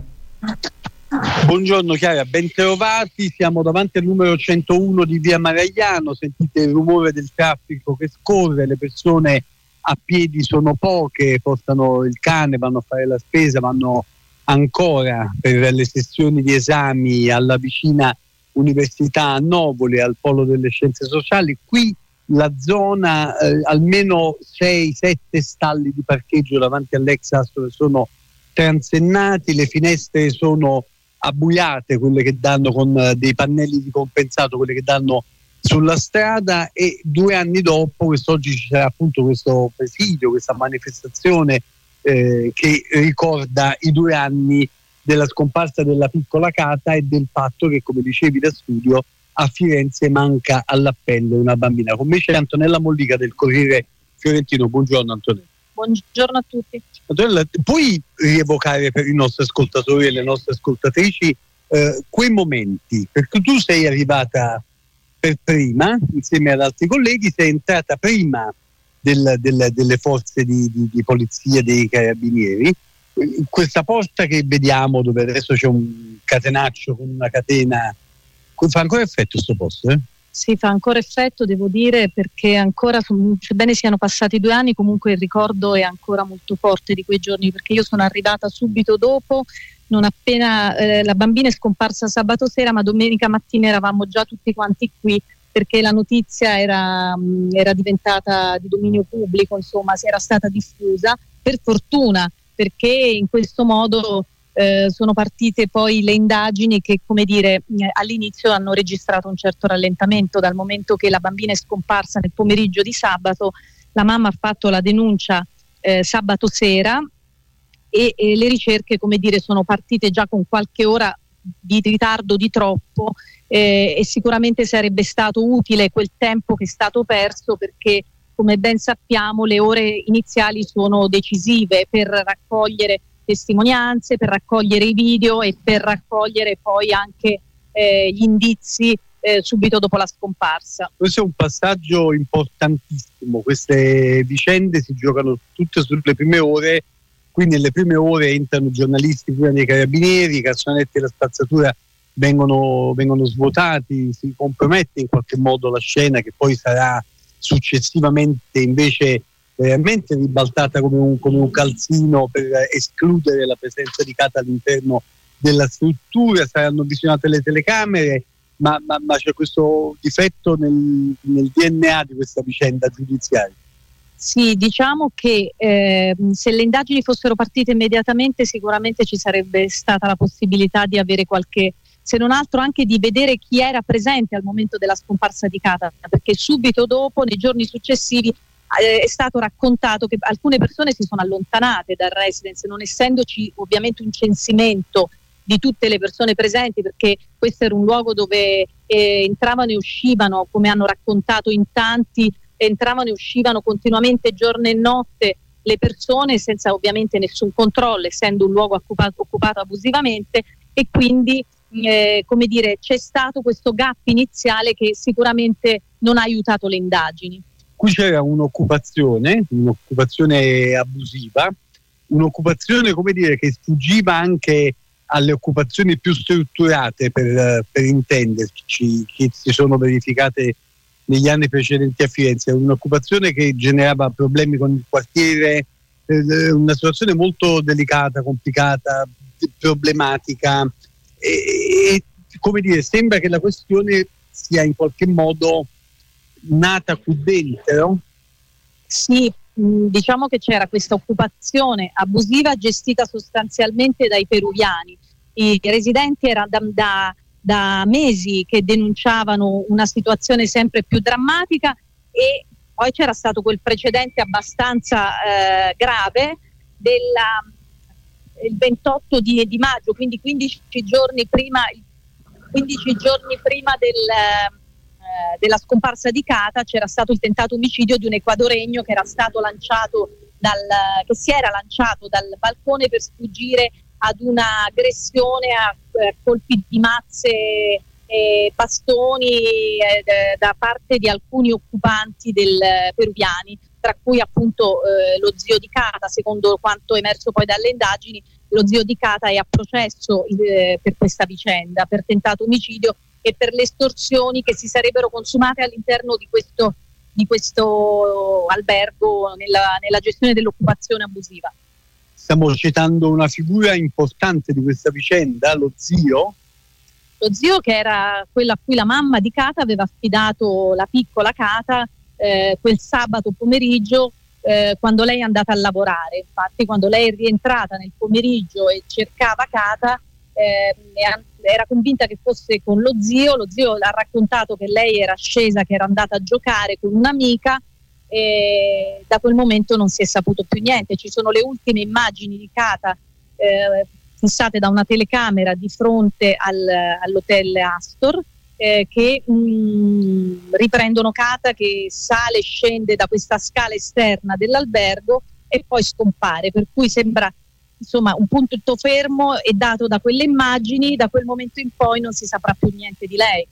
Speaker 19: Buongiorno Chiara, ben trovati. Siamo davanti al numero centouno di via Maragliano. Sentite il rumore del traffico che scorre, le persone a piedi sono poche, portano il cane, vanno a fare la spesa, vanno ancora per le sessioni di esami alla vicina Università a Novoli, al Polo delle Scienze Sociali. Qui la zona, eh, almeno sei sette stalli di parcheggio davanti all'ex Astor sono transennati, le finestre sono abbuiate, quelle che danno con eh, dei pannelli di compensato, quelle che danno sulla strada, e due anni dopo, quest'oggi ci sarà appunto questo presidio, questa manifestazione eh, che ricorda i due anni della scomparsa della piccola Kata e del fatto che, come dicevi da studio, a Firenze manca all'appello una bambina. Con me c'è Antonella Mollica del Corriere Fiorentino. Buongiorno Antonella.
Speaker 20: Buongiorno a tutti.
Speaker 19: Antonella, puoi rievocare per i nostri ascoltatori e le nostre ascoltatrici eh, quei momenti? Perché tu sei arrivata per prima, insieme ad altri colleghi, sei entrata prima del, del, delle forze di, di, di polizia, dei carabinieri. Questa porta che vediamo, dove adesso c'è un catenaccio con una catena, fa ancora effetto sto posto? Eh?
Speaker 20: Sì, fa ancora effetto, devo dire, perché ancora, sebbene siano passati due anni, comunque il ricordo è ancora molto forte di quei giorni, perché io sono arrivata subito dopo, non appena eh, la bambina è scomparsa sabato sera, ma domenica mattina eravamo già tutti quanti qui, perché la notizia era, mh, era diventata di dominio pubblico, insomma, si era stata diffusa, per fortuna, perché in questo modo Eh, sono partite poi le indagini che, come dire, eh, all'inizio hanno registrato un certo rallentamento, dal momento che la bambina è scomparsa nel pomeriggio di sabato. La mamma ha fatto la denuncia eh, sabato sera e, e le ricerche, come dire, sono partite già con qualche ora di ritardo di troppo eh, e sicuramente sarebbe stato utile quel tempo che è stato perso, perché come ben sappiamo le ore iniziali sono decisive per raccogliere testimonianze, per raccogliere i video e per raccogliere poi anche eh, gli indizi eh, subito dopo la scomparsa.
Speaker 19: Questo è un passaggio importantissimo, queste vicende si giocano tutte sulle prime ore, quindi nelle prime ore entrano giornalisti prima dei carabinieri, i cassonetti e la spazzatura vengono, vengono svuotati, si compromette in qualche modo la scena che poi sarà successivamente invece veramente ribaltata come un, come un calzino per escludere la presenza di Kata all'interno della struttura. Saranno visionate le telecamere, ma, ma, ma c'è questo difetto nel, nel D N A di questa vicenda giudiziaria.
Speaker 20: Sì, diciamo che eh, se le indagini fossero partite immediatamente sicuramente ci sarebbe stata la possibilità di avere qualche, se non altro anche di vedere chi era presente al momento della scomparsa di Kata, perché subito dopo, nei giorni successivi, è stato raccontato che alcune persone si sono allontanate dal residence, non essendoci ovviamente un censimento di tutte le persone presenti, perché questo era un luogo dove eh, entravano e uscivano, come hanno raccontato in tanti, entravano e uscivano continuamente giorno e notte le persone senza ovviamente nessun controllo, essendo un luogo occupato, occupato abusivamente, e quindi eh, come dire, c'è stato questo gap iniziale che sicuramente non ha aiutato le indagini.
Speaker 19: Qui c'era un'occupazione, un'occupazione abusiva, un'occupazione, come dire, che sfuggiva anche alle occupazioni più strutturate, per, per intenderci, che si sono verificate negli anni precedenti a Firenze. Un'occupazione che generava problemi con il quartiere, eh, una situazione molto delicata, complicata, problematica e, e come dire, sembra che la questione sia in qualche modo nata qui dentro?
Speaker 20: Sì, mh, diciamo che c'era questa occupazione abusiva gestita sostanzialmente dai peruviani. I residenti erano da, da, da mesi che denunciavano una situazione sempre più drammatica e Poi c'era stato quel precedente abbastanza eh, grave della, il ventotto di, di maggio, quindi quindici giorni prima, quindici giorni prima del, eh, della scomparsa di Cata, c'era stato il tentato omicidio di un equadoregno che era stato lanciato dal, che si era lanciato dal balcone per sfuggire ad un'aggressione a eh, colpi di mazze e bastoni eh, da parte di alcuni occupanti del eh, peruviani, tra cui appunto eh, lo zio di Cata. Secondo quanto emerso poi dalle indagini, lo zio di Cata è a processo eh, per questa vicenda, per tentato omicidio e per le estorsioni che si sarebbero consumate all'interno di questo, di questo albergo nella, nella gestione dell'occupazione abusiva.
Speaker 19: Stiamo citando una figura importante di questa vicenda, lo zio.
Speaker 20: Lo zio, che era quello a cui la mamma di Cata aveva affidato la piccola Cata eh, quel sabato pomeriggio eh, quando lei è andata a lavorare. Infatti quando lei è rientrata nel pomeriggio e cercava Cata eh, era convinta che fosse con lo zio. Lo zio ha raccontato che lei era scesa, che era andata a giocare con un'amica e da quel momento non si è saputo più niente. Ci sono le ultime immagini di Cata eh, fissate da una telecamera di fronte al, all'hotel Astor eh, che mh, riprendono Cata che sale e scende da questa scala esterna dell'albergo e poi scompare, per cui sembra insomma un punto fermo è dato da quelle immagini. Da quel momento in poi non si saprà più niente di lei.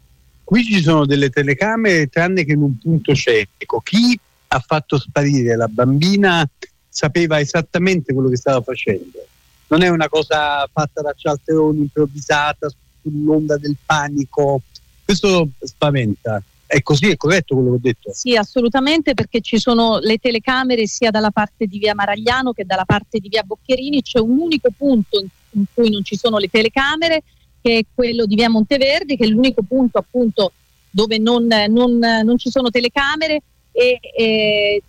Speaker 19: Qui ci sono delle telecamere tranne che in un punto cieco. Chi ha fatto sparire la bambina sapeva esattamente quello che stava facendo. Non è una cosa fatta da cialtroni, improvvisata sull'onda del panico. Questo spaventa. È così, è corretto quello che ho detto?
Speaker 20: Sì, assolutamente, perché ci sono le telecamere sia dalla parte di via Maragliano che dalla parte di via Boccherini. C'è un unico punto in, in cui non ci sono le telecamere, che è quello di via Monteverdi, che è l'unico punto appunto dove non, non, non ci sono telecamere e, e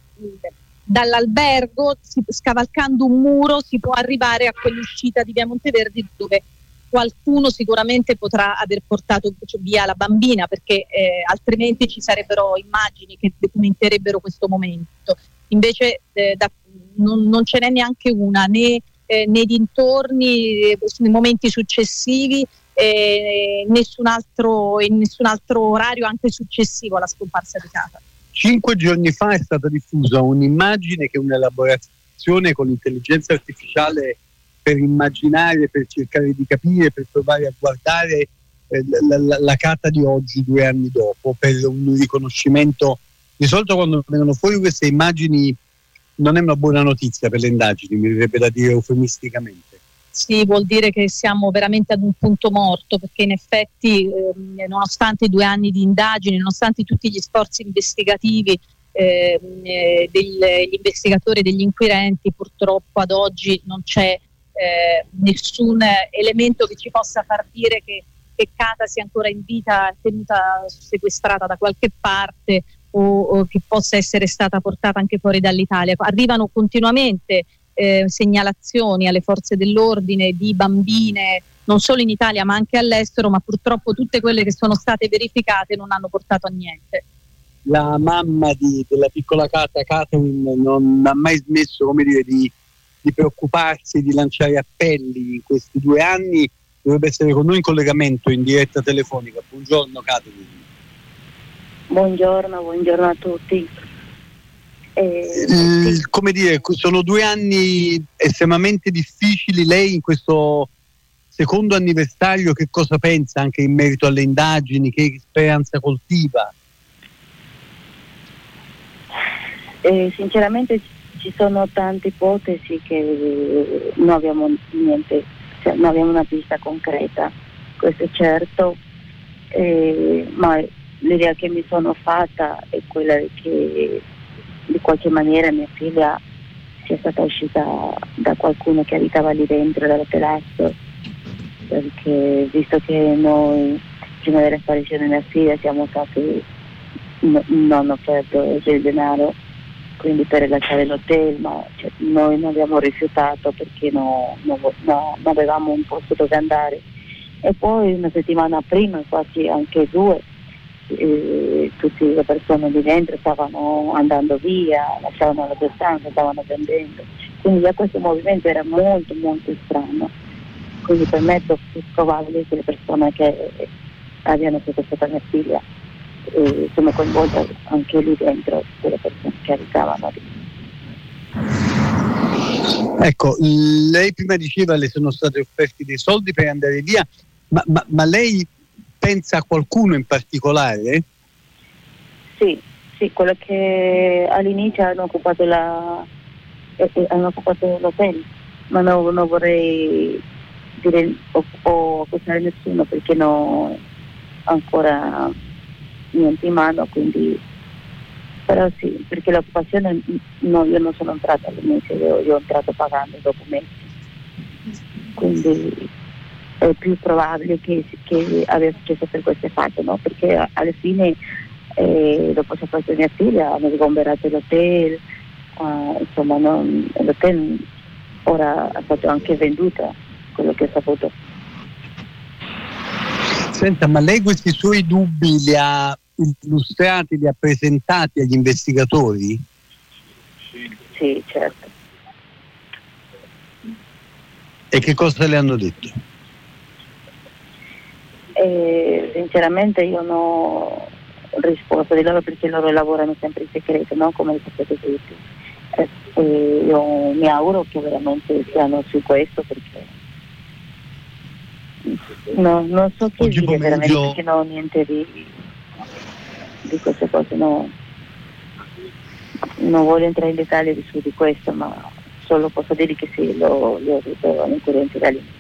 Speaker 20: dall'albergo, si, scavalcando un muro, si può arrivare a quell'uscita di via Monteverdi dove qualcuno sicuramente potrà aver portato via la bambina, perché eh, altrimenti ci sarebbero immagini che documenterebbero questo momento. Invece eh, da, non, non ce n'è neanche una, né, eh, nei dintorni, eh, nei momenti successivi, eh, nessun altro, in nessun altro orario anche successivo alla scomparsa di Cata.
Speaker 19: Cinque giorni fa è stata diffusa un'immagine che è un'elaborazione con l'intelligenza artificiale per immaginare, per cercare di capire, per provare a guardare eh, la, la, la Cata di oggi, due anni dopo, per un riconoscimento. Di solito quando vengono fuori queste immagini non è una buona notizia per le indagini, mi verrebbe da dire eufemisticamente.
Speaker 20: Sì, vuol dire che siamo veramente ad un punto morto, perché in effetti eh, nonostante i due anni di indagini, nonostante tutti gli sforzi investigativi eh, eh, degli investigatori e degli inquirenti, purtroppo ad oggi non c'è eh, nessun elemento che ci possa far dire che, che Cata sia ancora in vita, tenuta sequestrata da qualche parte o, o che possa essere stata portata anche fuori dall'Italia. Arrivano continuamente Eh, segnalazioni alle forze dell'ordine di bambine non solo in Italia ma anche all'estero, ma purtroppo tutte quelle che sono state verificate non hanno portato a niente.
Speaker 19: La mamma di, della piccola Cata, Catherine, non ha mai smesso, come dire, di, di preoccuparsi, di lanciare appelli in questi due anni. Dovrebbe essere con noi in collegamento in diretta telefonica. Buongiorno Catherine.
Speaker 21: Buongiorno, buongiorno a tutti.
Speaker 19: Eh, come dire, sono due anni estremamente difficili. Lei in questo secondo anniversario che cosa pensa anche in merito alle indagini? Che speranza coltiva?
Speaker 21: Eh, sinceramente ci sono tante ipotesi che non abbiamo niente, cioè non abbiamo una pista concreta, questo è certo, eh, ma l'idea che mi sono fatta è quella che di qualche maniera mia figlia sia stata uscita da qualcuno che abitava lì dentro dall'hotel Astor, perché visto che noi prima della sparizione di mia figlia siamo stati no, non offerto il denaro quindi per lasciare l'hotel, ma cioè, noi non abbiamo rifiutato perché no, no, no, non avevamo un posto dove andare. E poi una settimana prima, quasi anche due, eh, tutte le persone di dentro stavano andando via, lasciavano la sostanza, stavano vendendo, quindi già questo movimento era molto molto strano, quindi per me è più probabile che le persone che abbiano sequestrato mia figlia eh, sono coinvolte anche lì dentro, quelle persone che abitavano lì.
Speaker 19: Ecco, lei prima diceva le sono stati offerti dei soldi per andare via, ma, ma, ma lei pensa a qualcuno in particolare?
Speaker 21: Sì, sì, quello che all'inizio hanno occupato la eh, hanno occupato l'hotel, ma no, non vorrei dire o, o accusare nessuno perché non ancora niente in mano, quindi però sì, perché l'occupazione no, io non sono entrata all'inizio, io, io ho entrato pagando i documenti, quindi è più probabile che, che abbia successo per queste fatti, no? Perché alla fine eh, dopo che ho fatto mia figlia hanno sgomberato l'hotel, eh, insomma non, l'hotel ora è stato anche venduto, quello che ho saputo.
Speaker 19: Senta, ma lei questi suoi dubbi li ha illustrati, li ha presentati agli investigatori?
Speaker 21: Sì, certo.
Speaker 19: E che cosa le hanno detto?
Speaker 21: E sinceramente io non ho risposto di loro perché loro lavorano sempre in segreto, no? Come sapete tutti. E, e io mi auguro che veramente siano su questo perché no, non so che
Speaker 19: Oggi
Speaker 21: dire
Speaker 19: pomeriggio...
Speaker 21: veramente perché non ho niente di, di queste cose, no. Non voglio entrare in dettagli di su di questo, ma solo posso dire che sì, l'ho, l'ho avuto in corrente dall'inizio.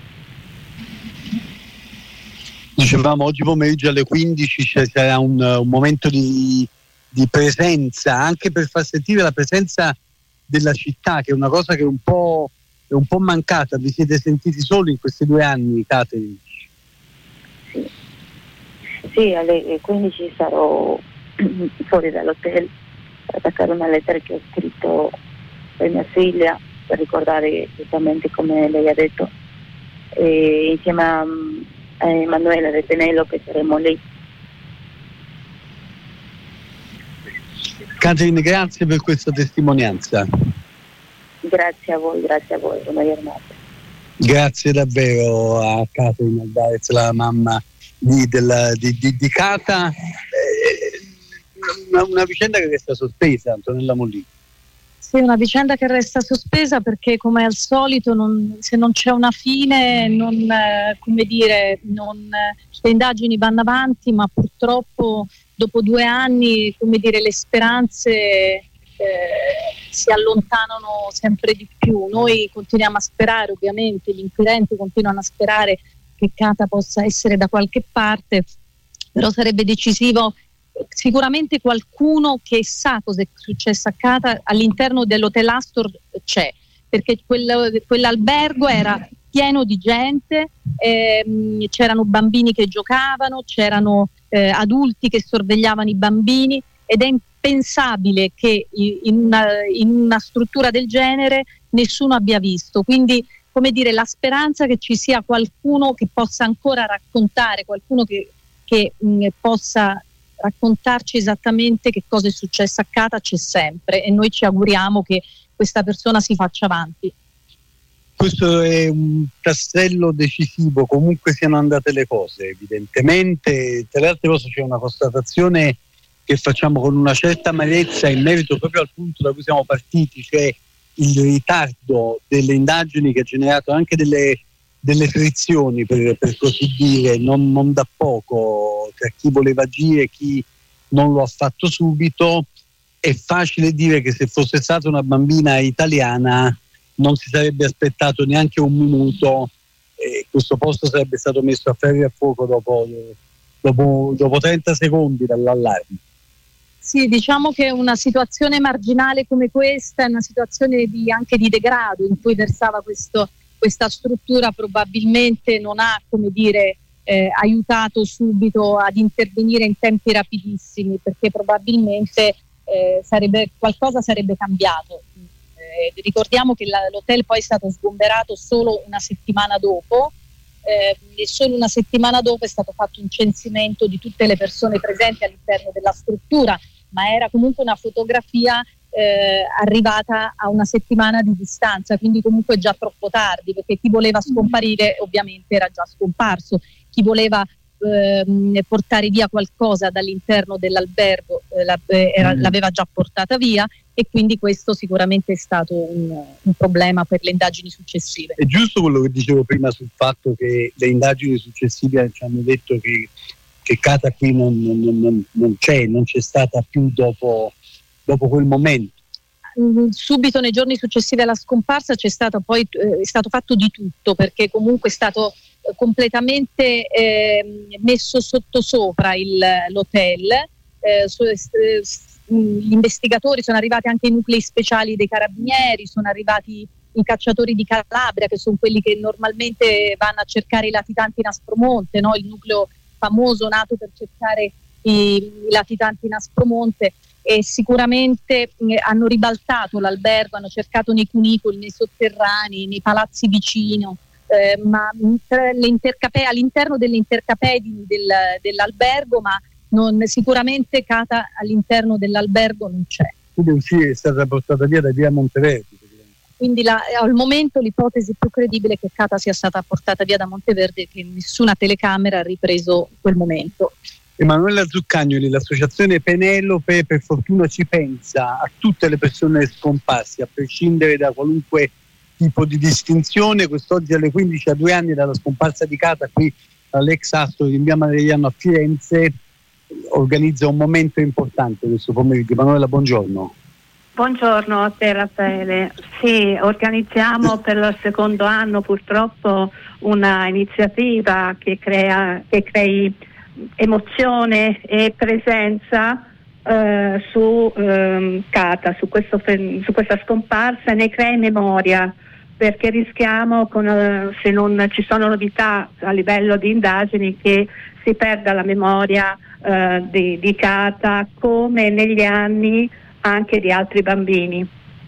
Speaker 19: Dicevamo oggi pomeriggio alle quindici ci sarà un, un momento di, di presenza, anche per far sentire la presenza della città, che è una cosa che è un po', è un po' mancata. Vi siete sentiti soli in questi due anni, Catherine?
Speaker 21: Sì, sì, alle quindici sarò fuori dall'hotel per attaccare una lettera che ho scritto per mia figlia, per ricordare esattamente come lei ha detto, e insieme a Emanuela De Penelope saremo lì.
Speaker 19: Catherine, grazie per questa testimonianza.
Speaker 21: Grazie a voi, grazie a voi, buona giornata.
Speaker 19: Grazie davvero a Catherine Alvarez, la mamma di, della, di, di, di Cata. Eh, una, una vicenda che resta sospesa, Antonella Mollini.
Speaker 20: Sì, una vicenda che resta sospesa perché, come al solito, non, se non c'è una fine, non, eh, come dire, non, eh, le indagini vanno avanti, ma purtroppo dopo due anni, come dire, le speranze eh, si allontanano sempre di più. Noi continuiamo a sperare, ovviamente, gli inquirenti continuano a sperare che Cata possa essere da qualche parte, però sarebbe decisivo sicuramente qualcuno che sa cosa è successo a Cata all'interno dell'hotel Astor c'è, perché quel, quell'albergo era pieno di gente, ehm, c'erano bambini che giocavano, c'erano eh, adulti che sorvegliavano i bambini, ed è impensabile che in una, in una struttura del genere nessuno abbia visto. Quindi, come dire, la speranza che ci sia qualcuno che possa ancora raccontare, qualcuno che, che mh, possa raccontarci esattamente che cosa è successo a Cata c'è sempre, e noi ci auguriamo che questa persona si faccia avanti.
Speaker 19: Questo è un tassello decisivo, comunque siano andate le cose, evidentemente. Tra le altre cose c'è una constatazione che facciamo con una certa amarezza in merito proprio al punto da cui siamo partiti, cioè il ritardo delle indagini che ha generato anche delle delle frizioni, per, per così dire, non, non da poco, tra chi voleva agire e chi non lo ha fatto subito. È facile dire che se fosse stata una bambina italiana non si sarebbe aspettato neanche un minuto e questo posto sarebbe stato messo a ferro e a fuoco dopo, dopo, dopo trenta secondi dall'allarme.
Speaker 20: Sì, diciamo che una situazione marginale come questa è una situazione di, anche di degrado in cui versava questo questa struttura, probabilmente non ha, come dire, eh, aiutato subito ad intervenire in tempi rapidissimi, perché probabilmente eh, sarebbe, qualcosa sarebbe cambiato. Eh, ricordiamo che la, l'hotel poi è stato sgomberato solo una settimana dopo, eh, e solo una settimana dopo è stato fatto un censimento di tutte le persone presenti all'interno della struttura, ma era comunque una fotografia eh, arrivata a una settimana di distanza, quindi comunque già troppo tardi, perché chi voleva scomparire ovviamente era già scomparso, chi voleva ehm, portare via qualcosa dall'interno dell'albergo eh, la, eh, era, l'aveva già portata via, e quindi questo sicuramente è stato un, un problema per le indagini successive.
Speaker 19: È giusto quello che dicevo prima sul fatto che le indagini successive ci hanno detto che, che Cata qui non, non, non, non c'è, non c'è stata più dopo, dopo quel momento.
Speaker 20: Subito nei giorni successivi alla scomparsa c'è stato poi eh, è stato fatto di tutto, perché comunque è stato eh, completamente eh, messo sottosopra il, l'hotel. Eh, su, eh, gli investigatori, sono arrivati anche i nuclei speciali dei carabinieri, sono arrivati i cacciatori di Calabria, che sono quelli che normalmente vanno a cercare i latitanti in Aspromonte, no? Il nucleo famoso nato per cercare i, i latitanti in Aspromonte. E sicuramente eh, hanno ribaltato l'albergo, hanno cercato nei cunicoli, nei sotterranei, nei palazzi vicino, eh, ma tra le intercape- all'interno delle intercapedini del, dell'albergo, ma non, sicuramente Cata all'interno dell'albergo non c'è.
Speaker 19: Quindi sì, è stata portata via da via Monteverdi.
Speaker 20: Quindi la, al momento l'ipotesi più credibile è che Cata sia stata portata via da Monteverde e che nessuna telecamera ha ripreso quel momento.
Speaker 19: Emanuela Zuccagnoli, l'associazione Penelope per fortuna ci pensa a tutte le persone scomparse, a prescindere da qualunque tipo di distinzione. Quest'oggi alle quindici, a due anni dalla scomparsa di Cata, qui all'ex Astor in via Marigliano a Firenze, organizza un momento importante questo pomeriggio. Emanuela, buongiorno.
Speaker 3: Buongiorno a te Raffaele. Sì, organizziamo per il secondo anno purtroppo una iniziativa che crea che crei emozione e presenza eh, su eh, Cata, su, questo, su questa scomparsa, ne crei memoria, perché rischiamo, con, eh, se non ci sono novità a livello di indagini, che si perda la memoria eh, di, di Cata, come negli anni anche di altri bambini.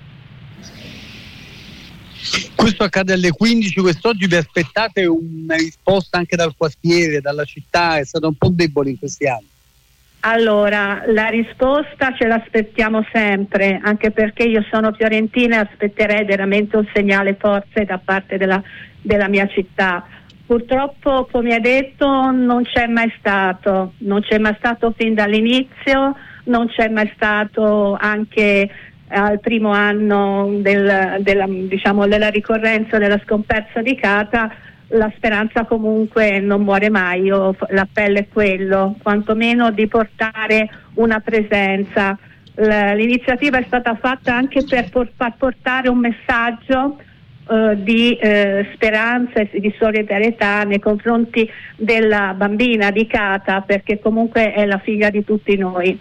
Speaker 19: Questo accade alle quindici, quest'oggi vi aspettate una risposta anche dal quartiere, dalla città? È stata un po' debole in questi anni.
Speaker 3: Allora, la risposta ce l'aspettiamo sempre, anche perché io sono fiorentina e aspetterei veramente un segnale forte da parte della, della mia città. Purtroppo, come hai detto, non c'è mai stato, non c'è mai stato fin dall'inizio, non c'è mai stato anche al primo anno del, della, diciamo, della ricorrenza della scomparsa di Cata. La speranza comunque non muore mai. Io, l'appello è quello, quantomeno di portare una presenza. L'iniziativa è stata fatta anche per far portare un messaggio eh, di eh, speranza e di solidarietà nei confronti della bambina di Cata, perché comunque è la figlia di tutti noi.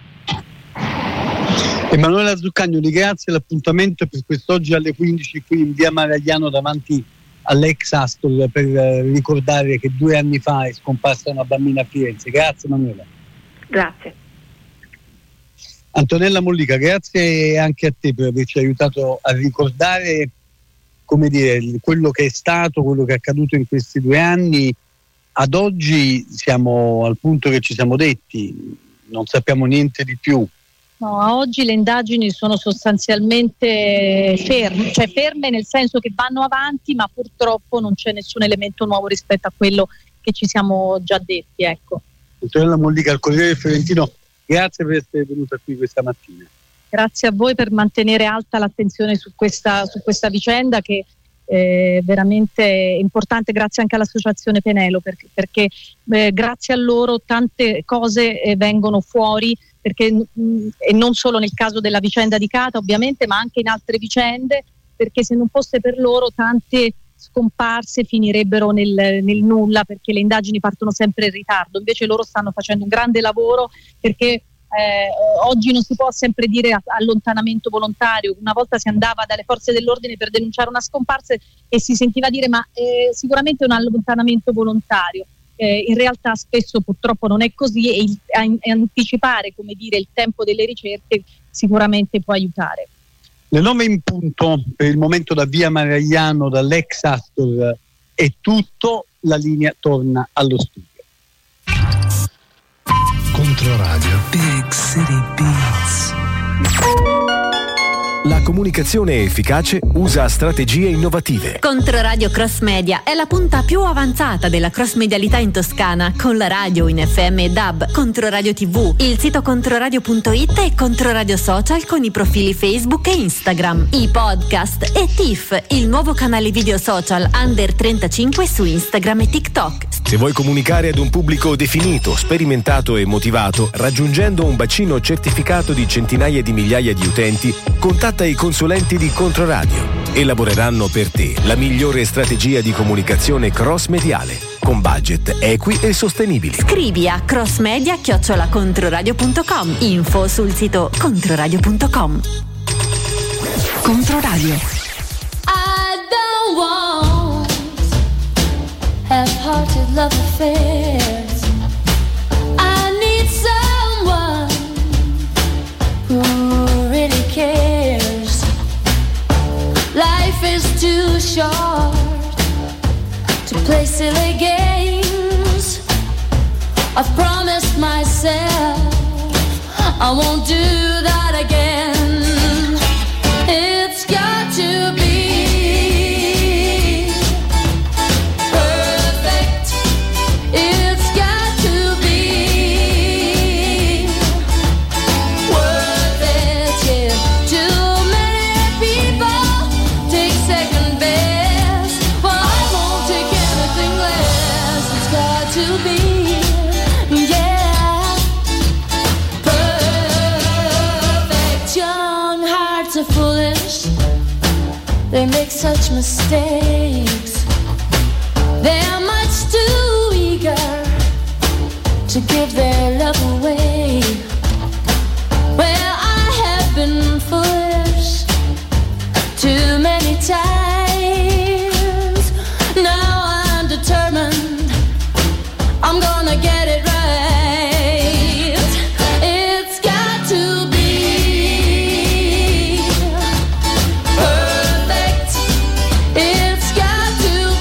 Speaker 19: Emanuela Zuccagnoli, grazie. L'appuntamento è per quest'oggi alle quindici qui in via Marigliano davanti all'ex Astor, per ricordare che due anni fa è scomparsa una bambina a Firenze. Grazie Emanuela.
Speaker 3: Grazie.
Speaker 19: Antonella Mollica, grazie anche a te per averci aiutato a ricordare, come dire, quello che è stato, quello che è accaduto in questi due anni. Ad oggi siamo al punto che ci siamo detti, non sappiamo niente di più.
Speaker 20: No, a oggi le indagini sono sostanzialmente ferme, cioè ferme nel senso che vanno avanti, ma purtroppo non c'è nessun elemento nuovo rispetto a quello che ci siamo già detti. Ecco.
Speaker 19: Antonella Mollica, al Corriere Fiorentino, grazie per essere venuta qui questa mattina.
Speaker 20: Grazie a voi per mantenere alta l'attenzione su questa, su questa vicenda che è veramente importante. Grazie anche all'associazione Penelo, perché, perché eh, grazie a loro tante cose eh, vengono fuori, perché mh, e non solo nel caso della vicenda di Cata ovviamente, ma anche in altre vicende, perché se non fosse per loro tante scomparse finirebbero nel, nel nulla, perché le indagini partono sempre in ritardo. Invece loro stanno facendo un grande lavoro, perché Eh, oggi non si può sempre dire allontanamento volontario. Una volta si andava dalle forze dell'ordine per denunciare una scomparsa e si sentiva dire ma eh, sicuramente è un allontanamento volontario. Eh, in realtà spesso purtroppo non è così, e, il, a, a anticipare, come dire, il tempo delle ricerche sicuramente può aiutare.
Speaker 19: Le nove in punto, per il momento da via Marigliano, dall'ex Astor è tutto. la linea torna allo studio.
Speaker 17: Controradio. Big City Beats. La comunicazione efficace usa strategie innovative.
Speaker 5: Controradio Cross Media è la punta più avanzata della cross medialità in Toscana, con la radio in F M e D A B, Controradio tivù, il sito controradio punto it e Controradio Social con i profili Facebook e Instagram, i podcast e T I F, il nuovo canale video social under trentacinque su Instagram e TikTok.
Speaker 17: Se vuoi comunicare ad un pubblico definito, sperimentato e motivato, raggiungendo un bacino certificato di centinaia di migliaia di utenti, contatta i consulenti di Controradio. Elaboreranno per te la migliore strategia di comunicazione cross-mediale, con budget equi e sostenibili.
Speaker 5: Scrivi a crossmedia chiocciola controradio punto com. Info sul sito controradio punto com.
Speaker 4: Controradio.
Speaker 7: I don't want half-hearted love affairs. I need someone who really cares. Life is too short to play silly games. I've promised myself I won't do that again. It's got to be perfect. It's got to be worth it, yeah. Too many people take second best, but I won't take anything less. It's got to be, yeah, perfect. Young hearts are foolish, they make such mistakes. They're much too eager to give their love away. Well, I have been foolish too many times. Now I'm determined, I'm gonna get it right. It's got to be perfect. It's got to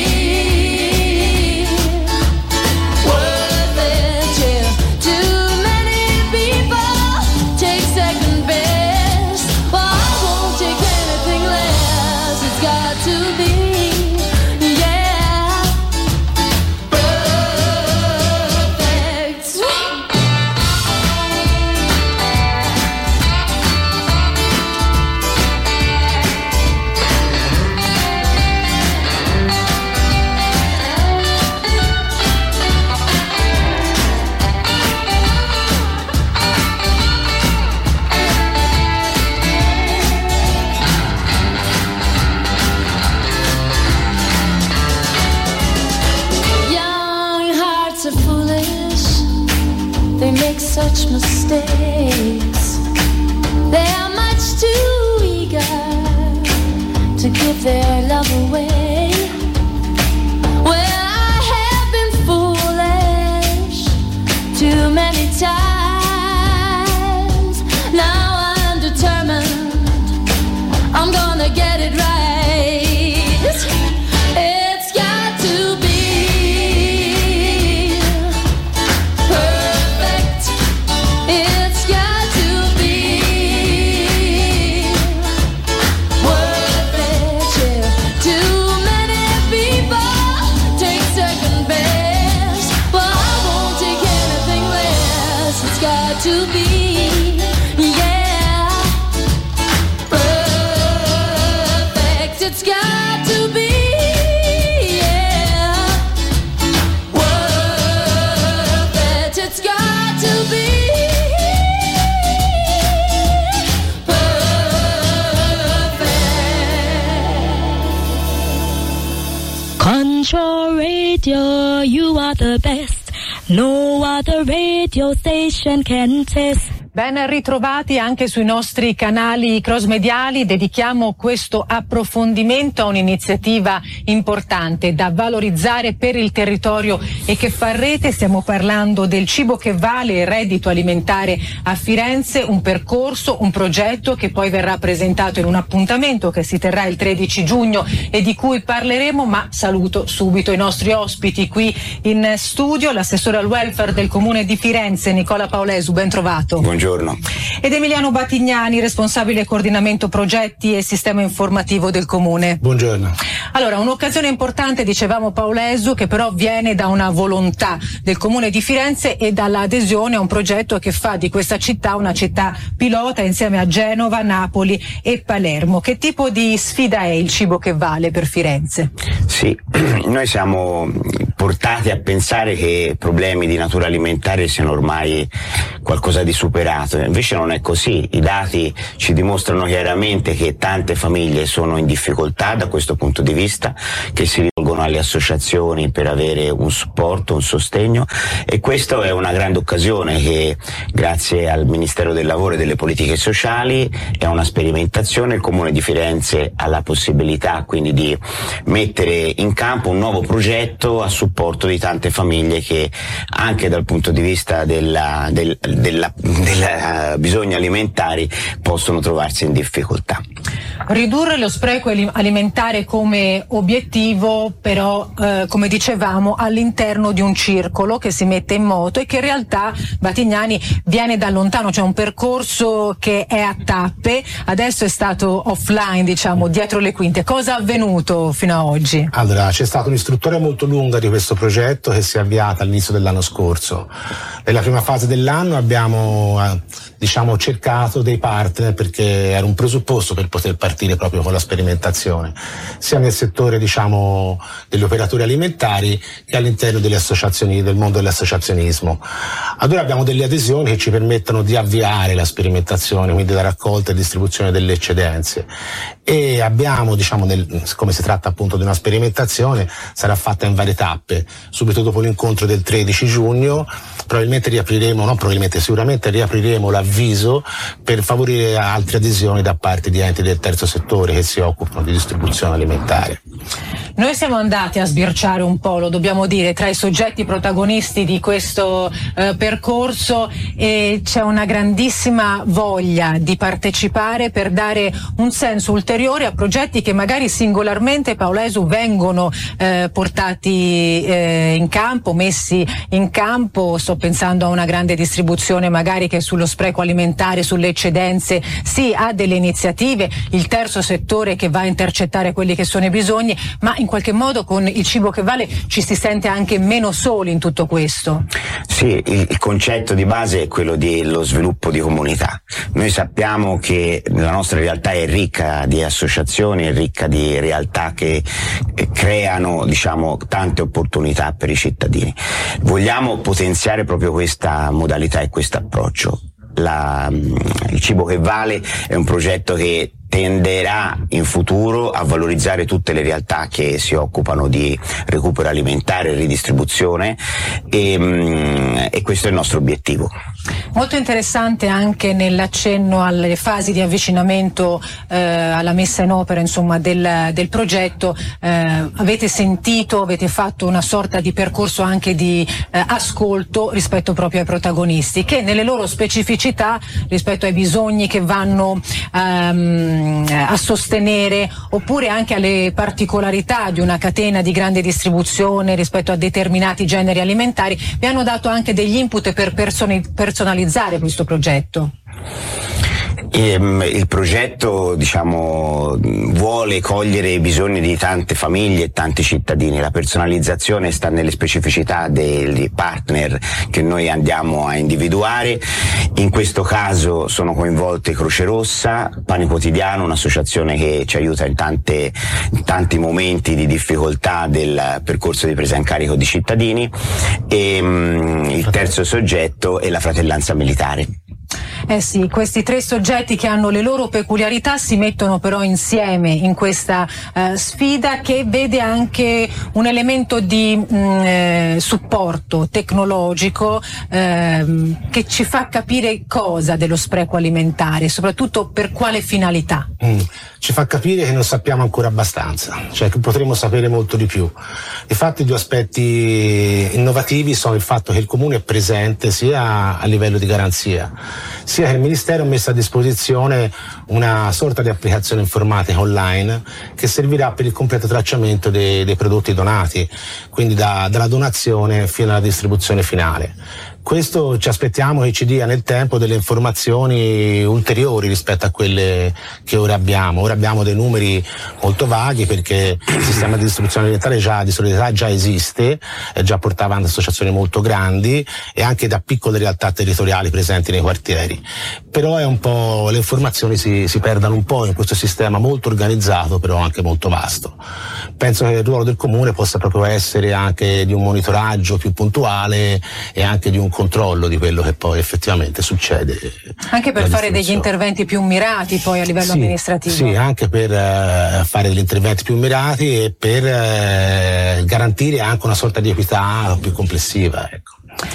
Speaker 7: be worth it, yeah. Too many people take second best, but I won't take anything less. It's got to be, yeah, perfect. Young hearts are foolish, they make such mistakes. They are much too eager to give their love away. Well, I have been foolish too many times. Now I'm determined, I'm gonna get it right. It's got to be perfect. It's got to be worth it, yeah. Too many people take second best, but I won't take anything less. It's got to be, yeah, perfect. It's got to be, yeah, worth it. It's got to be perfect.
Speaker 22: Control Radio, you are the best. No other radio station can test.
Speaker 2: Ben ritrovati anche sui nostri canali cross-mediali. Dedichiamo questo approfondimento a un'iniziativa importante da valorizzare per il territorio e che fa rete. Stiamo parlando del Cibo che Vale, il reddito alimentare a Firenze, un percorso, un progetto che poi verrà presentato in un appuntamento che si terrà il tredici giugno e di cui parleremo, ma saluto subito i nostri ospiti qui in studio, l'assessore al welfare del Comune di Firenze, Nicola Paolesu, ben trovato.
Speaker 6: Buongiorno.
Speaker 2: Ed Emiliano Batignani, responsabile coordinamento progetti e sistema informativo del Comune.
Speaker 6: Buongiorno.
Speaker 2: Allora, un'occasione importante, dicevamo Paolesu, che però viene da una volontà del Comune di Firenze e dall'adesione a un progetto che fa di questa città una città pilota insieme a Genova, Napoli e Palermo. Che tipo di sfida è il Cibo che Vale per Firenze?
Speaker 6: Sì, noi siamo portati a pensare che problemi di natura alimentare siano ormai qualcosa di superato. Invece non è così, i dati ci dimostrano chiaramente che tante famiglie sono in difficoltà da questo punto di vista, che si rivolgono alle associazioni per avere un supporto, un sostegno, e questa è una grande occasione che grazie al Ministero del Lavoro e delle Politiche Sociali è una sperimentazione. Il Comune di Firenze ha la possibilità quindi di mettere in campo un nuovo progetto a supporto di tante famiglie che anche dal punto di vista della, del, della, della bisogni alimentari possono trovarsi in difficoltà.
Speaker 2: Ridurre lo spreco alimentare come obiettivo, però eh, come dicevamo all'interno di un circolo che si mette in moto e che in realtà, Batignani, viene da lontano, cioè un percorso che è a tappe, adesso è stato offline, diciamo, dietro le quinte. Cosa è avvenuto fino a oggi?
Speaker 6: Allora, c'è stata un'istruttoria molto lunga di questo progetto che si è avviata all'inizio dell'anno scorso. Nella prima fase dell'anno abbiamo eh, diciamo cercato dei partner, perché era un presupposto per poter partire proprio con la sperimentazione, sia nel settore diciamo degli operatori alimentari che all'interno delle associazioni, del mondo dell'associazionismo. Ad ora abbiamo delle adesioni che ci permettono di avviare la sperimentazione, quindi la raccolta e distribuzione delle eccedenze, e abbiamo diciamo nel, come si tratta appunto di una sperimentazione, sarà fatta in varie tappe. Subito dopo l'incontro del tredici giugno probabilmente riapriremo, no probabilmente sicuramente riapriremo l'avviso per favorire altre adesioni da parte di enti del terzo settore che si occupano di distribuzione alimentare.
Speaker 2: Noi siamo andati a sbirciare un po', lo dobbiamo dire, tra i soggetti protagonisti di questo eh, percorso, e c'è una grandissima voglia di partecipare per dare un senso ulteriore a progetti che magari singolarmente, Paolesu, vengono eh, portati eh, in campo, messi in campo. Sto pensando a una grande distribuzione magari che sullo spreco alimentare, sulle eccedenze, sì, ha delle iniziative, il terzo settore che va a intercettare quelli che sono i bisogni, ma in qualche modo con il Cibo che Vale ci si sente anche meno soli in tutto questo.
Speaker 6: Sì, il, il concetto di base è quello dello sviluppo di comunità. Noi sappiamo che la nostra realtà è ricca di associazioni, è ricca di realtà che eh, creano diciamo tante opportunità per i cittadini. Vogliamo potenziare proprio questa modalità e questo approccio. La, il Cibo che Vale è un progetto che tenderà in futuro a valorizzare tutte le realtà che si occupano di recupero alimentare e ridistribuzione, e, e questo è il nostro obiettivo.
Speaker 2: Molto interessante anche nell'accenno alle fasi di avvicinamento eh, alla messa in opera insomma del, del progetto. Eh, avete sentito, avete fatto una sorta di percorso anche di eh, ascolto rispetto proprio ai protagonisti, che nelle loro specificità rispetto ai bisogni che vanno ehm, a sostenere, oppure anche alle particolarità di una catena di grande distribuzione rispetto a determinati generi alimentari, vi hanno dato anche degli input per personi, personalizzare questo progetto.
Speaker 6: Ehm, il progetto diciamo vuole cogliere i bisogni di tante famiglie e tanti cittadini. La personalizzazione sta nelle specificità dei partner che noi andiamo a individuare. In questo caso sono coinvolte Croce Rossa, Pane Quotidiano, un'associazione che ci aiuta in, tante, in tanti momenti di difficoltà del percorso di presa in carico di cittadini, e um, il terzo soggetto è la Fratellanza Militare.
Speaker 2: Eh sì, questi tre soggetti che hanno le loro peculiarità si mettono però insieme in questa eh, sfida, che vede anche un elemento di mh, eh, supporto tecnologico ehm, che ci fa capire cosa dello spreco alimentare, soprattutto per quale finalità.
Speaker 6: Mm. Ci fa capire che non sappiamo ancora abbastanza, cioè che potremo sapere molto di più. Infatti, due aspetti innovativi sono il fatto che il Comune è presente sia a livello di garanzia, sia che il Ministero ha messo a disposizione una sorta di applicazione informatica online che servirà per il completo tracciamento dei, dei prodotti donati, quindi da, dalla donazione fino alla distribuzione finale. Questo ci aspettiamo che ci dia nel tempo delle informazioni ulteriori rispetto a quelle che ora abbiamo. Ora abbiamo dei numeri molto vaghi perché il sistema di distribuzione alimentare già di solidarietà già esiste, è già portato avanti associazioni molto grandi e anche da piccole realtà territoriali presenti nei quartieri. Però è un po', le informazioni si, si perdono un po' in questo sistema molto organizzato, però anche molto vasto. Penso che il ruolo del Comune possa proprio essere anche di un monitoraggio più puntuale e anche di un controllo di quello che poi effettivamente succede.
Speaker 2: Anche per fare degli interventi più mirati poi a livello
Speaker 6: sì,
Speaker 2: amministrativo.
Speaker 6: Sì, anche per uh, fare degli interventi più mirati e per uh, garantire anche una sorta di equità più complessiva, ecco.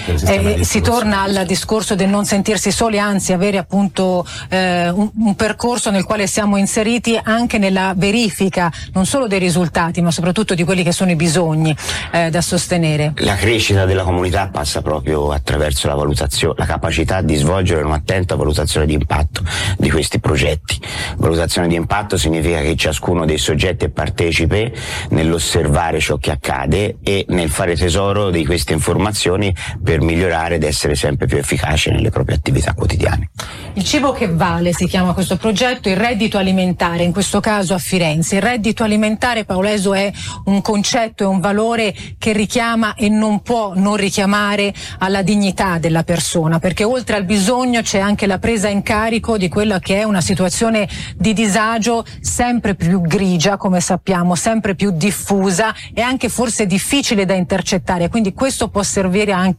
Speaker 2: Eh, si torna al discorso del non sentirsi soli, anzi avere appunto eh, un, un percorso nel quale siamo inseriti anche nella verifica non solo dei risultati ma soprattutto di quelli che sono i bisogni eh, da sostenere.
Speaker 9: La crescita della comunità passa proprio attraverso la valutazione, la capacità di svolgere un'attenta valutazione di impatto di questi progetti. Valutazione di impatto significa che ciascuno dei soggetti è partecipe nell'osservare ciò che accade e nel fare tesoro di queste informazioni per migliorare ed essere sempre più efficace nelle proprie attività quotidiane.
Speaker 2: Il cibo che vale si chiama questo progetto, il reddito alimentare, in questo caso a Firenze. Il reddito alimentare, Pauleso, è un concetto e un valore che richiama e non può non richiamare alla dignità della persona, perché oltre al bisogno c'è anche la presa in carico di quella che è una situazione di disagio sempre più grigia, come sappiamo, sempre più diffusa e anche forse difficile da intercettare, quindi questo può servire anche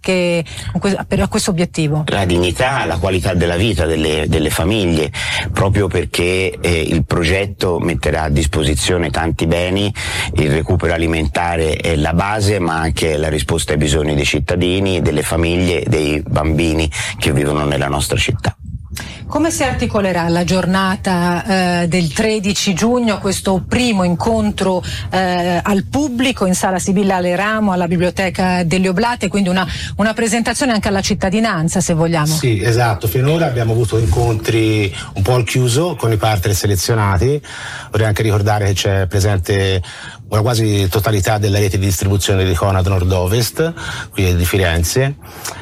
Speaker 2: per a questo obiettivo.
Speaker 9: La dignità, la qualità della vita delle, delle famiglie, proprio perché eh, il progetto metterà a disposizione tanti beni, il recupero alimentare è la base ma anche la risposta ai bisogni dei cittadini, delle famiglie, dei bambini che vivono nella nostra città.
Speaker 2: Come si articolerà la giornata eh, del tredici giugno, questo primo incontro eh, al pubblico in Sala Sibilla Aleramo alla Biblioteca delle Oblate, quindi una, una presentazione anche alla cittadinanza, se vogliamo?
Speaker 6: Sì, esatto, finora abbiamo avuto incontri un po' al chiuso con i partner selezionati. Vorrei anche ricordare che c'è presente una quasi totalità della rete di distribuzione di Conad Nord-Ovest, qui di Firenze,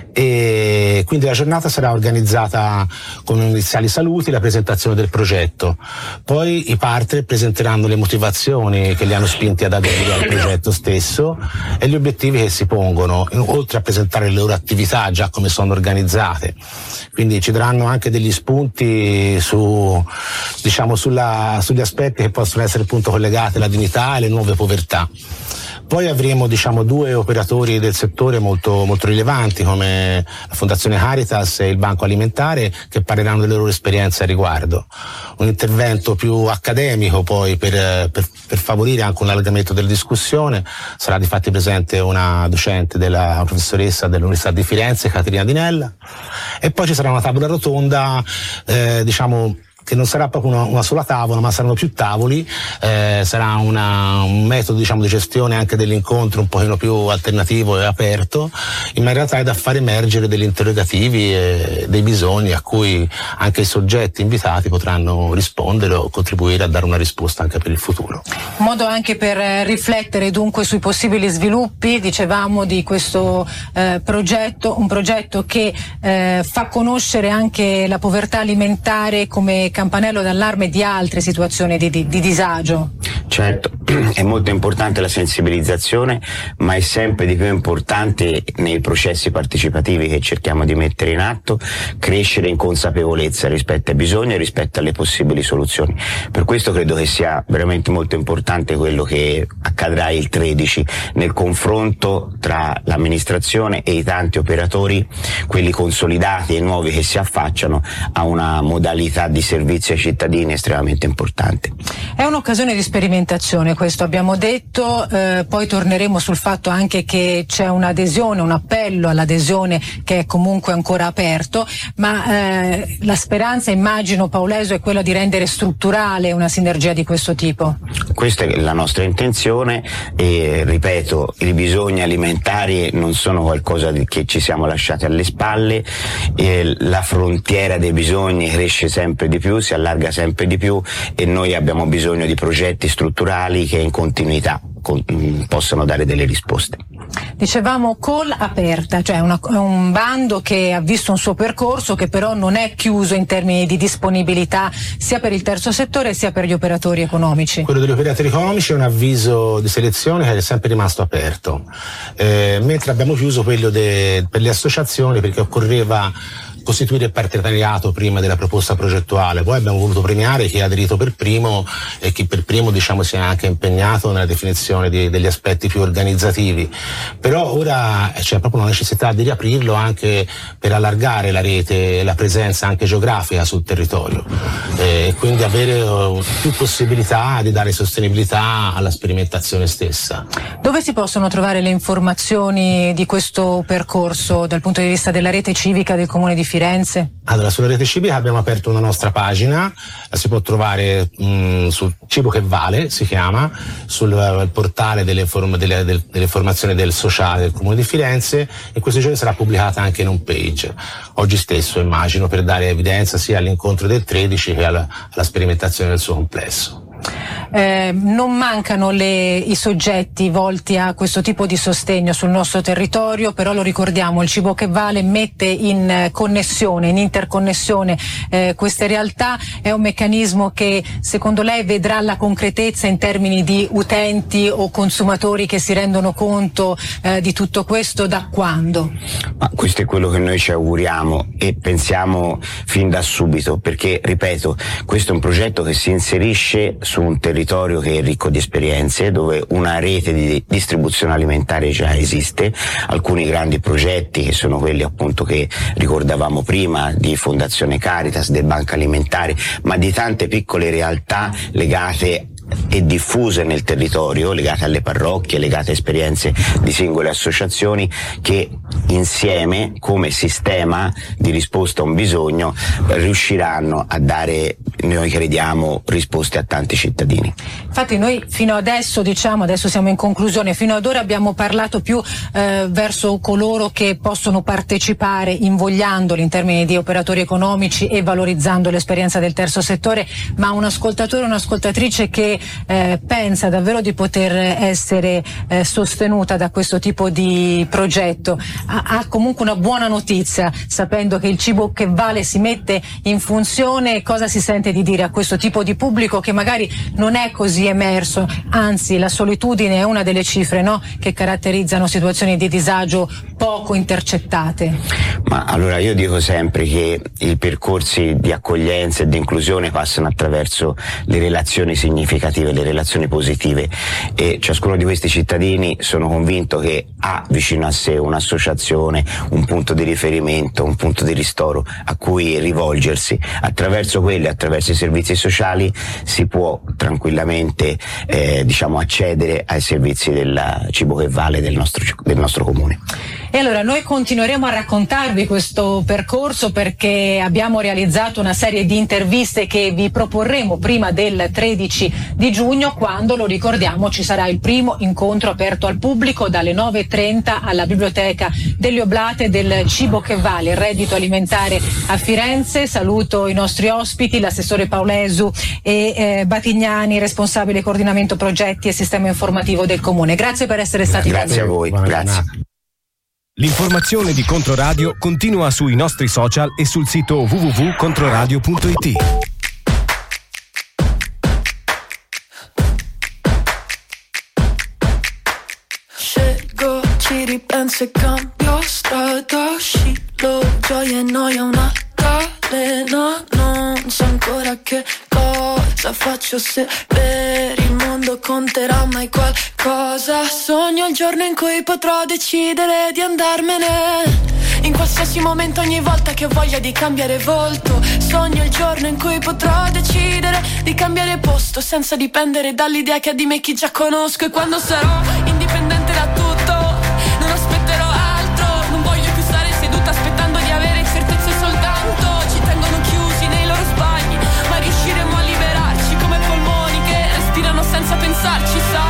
Speaker 6: e quindi la giornata sarà organizzata con iniziali saluti, la presentazione del progetto. Poi i partner presenteranno le motivazioni che li hanno spinti ad aderire al progetto stesso e gli obiettivi che si pongono, oltre a presentare le loro attività già come sono organizzate. Quindi ci daranno anche degli spunti su, diciamo, sulla, sugli aspetti che possono essere appunto collegati alla dignità e alle nuove povertà. Poi avremo, diciamo, due operatori del settore molto, molto rilevanti come la Fondazione Caritas e il Banco Alimentare, che parleranno delle loro esperienze a riguardo. Un intervento più accademico poi per, per, per favorire anche un allargamento della discussione. Sarà difatti presente una docente, della una professoressa dell'Università di Firenze, Caterina Dinella, e poi ci sarà una tavola rotonda, eh, diciamo, che non sarà proprio una, una sola tavola, ma saranno più tavoli, eh, sarà una, un metodo, diciamo, di gestione anche dell'incontro un pochino più alternativo e aperto, in maniera tale da far emergere degli interrogativi e dei bisogni a cui anche i soggetti invitati potranno rispondere o contribuire a dare una risposta anche per il futuro.
Speaker 2: Un modo anche per eh, riflettere dunque sui possibili sviluppi, dicevamo, di questo eh, progetto, un progetto che eh, fa conoscere anche la povertà alimentare come campanello d'allarme di altre situazioni di, di, di disagio.
Speaker 9: Certo, è molto importante la sensibilizzazione, ma è sempre di più importante nei processi partecipativi che cerchiamo di mettere in atto crescere in consapevolezza rispetto ai bisogni e rispetto alle possibili soluzioni. Per questo credo che sia veramente molto importante quello che accadrà il tredici nel confronto tra l'amministrazione e i tanti operatori, quelli consolidati e nuovi che si affacciano a una modalità di servizio ai cittadini estremamente importante.
Speaker 2: È un'occasione di sperimentazione, questo abbiamo detto, eh, poi torneremo sul fatto anche che c'è un'adesione, un appello all'adesione che è comunque ancora aperto, ma eh, la speranza, immagino, Pauleso, è quella di rendere strutturale una sinergia di questo tipo.
Speaker 9: Questa è la nostra intenzione e, ripeto, i bisogni alimentari non sono qualcosa di, che ci siamo lasciati alle spalle, e la frontiera dei bisogni cresce sempre di più, si allarga sempre di più e noi abbiamo bisogno di progetti strutturali che in continuità con, mh, possano dare delle risposte.
Speaker 2: Dicevamo call aperta, cioè una, un bando che ha visto un suo percorso, che però non è chiuso in termini di disponibilità sia per il terzo settore sia per gli operatori economici.
Speaker 6: Quello degli operatori economici è un avviso di selezione che è sempre rimasto aperto, eh, mentre abbiamo chiuso quello de, per le associazioni, perché occorreva costituire il partenariato prima della proposta progettuale. Poi abbiamo voluto premiare chi ha aderito per primo e chi per primo, diciamo, si è anche impegnato nella definizione di, degli aspetti più organizzativi. Però ora c'è proprio la necessità di riaprirlo anche per allargare la rete e la presenza anche geografica sul territorio, e eh, quindi avere uh, più possibilità di dare sostenibilità alla sperimentazione stessa.
Speaker 2: Dove si possono trovare le informazioni di questo percorso dal punto di vista della rete civica del Comune di Firenze?
Speaker 6: Allora, sulla rete civica abbiamo aperto una nostra pagina, la si può trovare mh, sul Cibo che Vale, si chiama, sul uh, portale delle, form- delle, delle, delle informazioni del sociale del Comune di Firenze, e questi giorni sarà pubblicata anche in home page, oggi stesso immagino, per dare evidenza sia all'incontro del tredici che alla, alla sperimentazione del suo complesso.
Speaker 2: Eh, non mancano le, i soggetti volti a questo tipo di sostegno sul nostro territorio, però lo ricordiamo, il Cibo che Vale mette in connessione, in interconnessione eh, queste realtà. È un meccanismo che secondo lei vedrà la concretezza in termini di utenti o consumatori che si rendono conto eh, di tutto questo da quando?
Speaker 9: Ma questo è quello che noi ci auguriamo e pensiamo fin da subito, perché, ripeto, questo è un progetto che si inserisce su un territorio che è ricco di esperienze, dove una rete di distribuzione alimentare già esiste, alcuni grandi progetti che sono quelli appunto che ricordavamo prima di Fondazione Caritas, del Banca Alimentare, ma di tante piccole realtà legate e diffuse nel territorio, legate alle parrocchie, legate a esperienze di singole associazioni che insieme, come sistema di risposta a un bisogno, riusciranno a dare, noi crediamo, risposte a tanti cittadini.
Speaker 2: Infatti noi fino adesso, diciamo, adesso siamo in conclusione, fino ad ora abbiamo parlato più eh, verso coloro che possono partecipare, invogliandoli in termini di operatori economici e valorizzando l'esperienza del terzo settore, ma un ascoltatore o un'ascoltatrice che eh, pensa davvero di poter essere eh, sostenuta da questo tipo di progetto ha, ha comunque una buona notizia, sapendo che il Cibo che Vale si mette in funzione. Cosa si sente di dire a questo tipo di pubblico che magari non è così emerso, anzi la solitudine è una delle cifre, no, che caratterizzano situazioni di disagio poco intercettate?
Speaker 9: Ma allora io dico sempre che i percorsi di accoglienza e di inclusione passano attraverso le relazioni significative, le relazioni positive, e ciascuno di questi cittadini sono convinto che ha vicino a sé un'associazione, un punto di riferimento, un punto di ristoro a cui rivolgersi. Attraverso quelli, attraverso i servizi sociali si può tranquillamente eh, diciamo accedere ai servizi del Cibo che Vale del nostro, del nostro comune.
Speaker 2: E allora noi continueremo a raccontarvi questo percorso, perché abbiamo realizzato una serie di interviste che vi proporremo prima del tredici di giugno, quando, lo ricordiamo, ci sarà il primo incontro aperto al pubblico dalle nove e trenta alla Biblioteca delle Oblate del Cibo che Vale, il reddito alimentare a Firenze. Saluto i nostri ospiti, l'assessore Paulesu e eh, Batignani, responsabile coordinamento progetti e sistema informativo del Comune. Grazie per essere stati con noi.
Speaker 9: Grazie a voi, grazie.
Speaker 17: L'informazione di Controradio continua sui nostri social e sul sito w w w punto controradio punto i t.
Speaker 10: ci ripenso e cambio strada, uscito, gioia e noia, una catena. Non so ancora che cosa faccio, se per il mondo conterà mai qualcosa. Sogno il giorno in cui potrò decidere di andarmene, in qualsiasi momento, ogni volta che ho voglia di cambiare volto. Sogno il giorno in cui potrò decidere di cambiare posto, senza dipendere dall'idea che ha di me chi già conosco. E quando sarò indipendente da tutto, non aspetterò altro. Non voglio più stare seduta aspettando di avere certezze soltanto. Ci tengono chiusi nei loro sbagli, ma riusciremo a liberarci come polmoni che respirano senza pensarci, sai.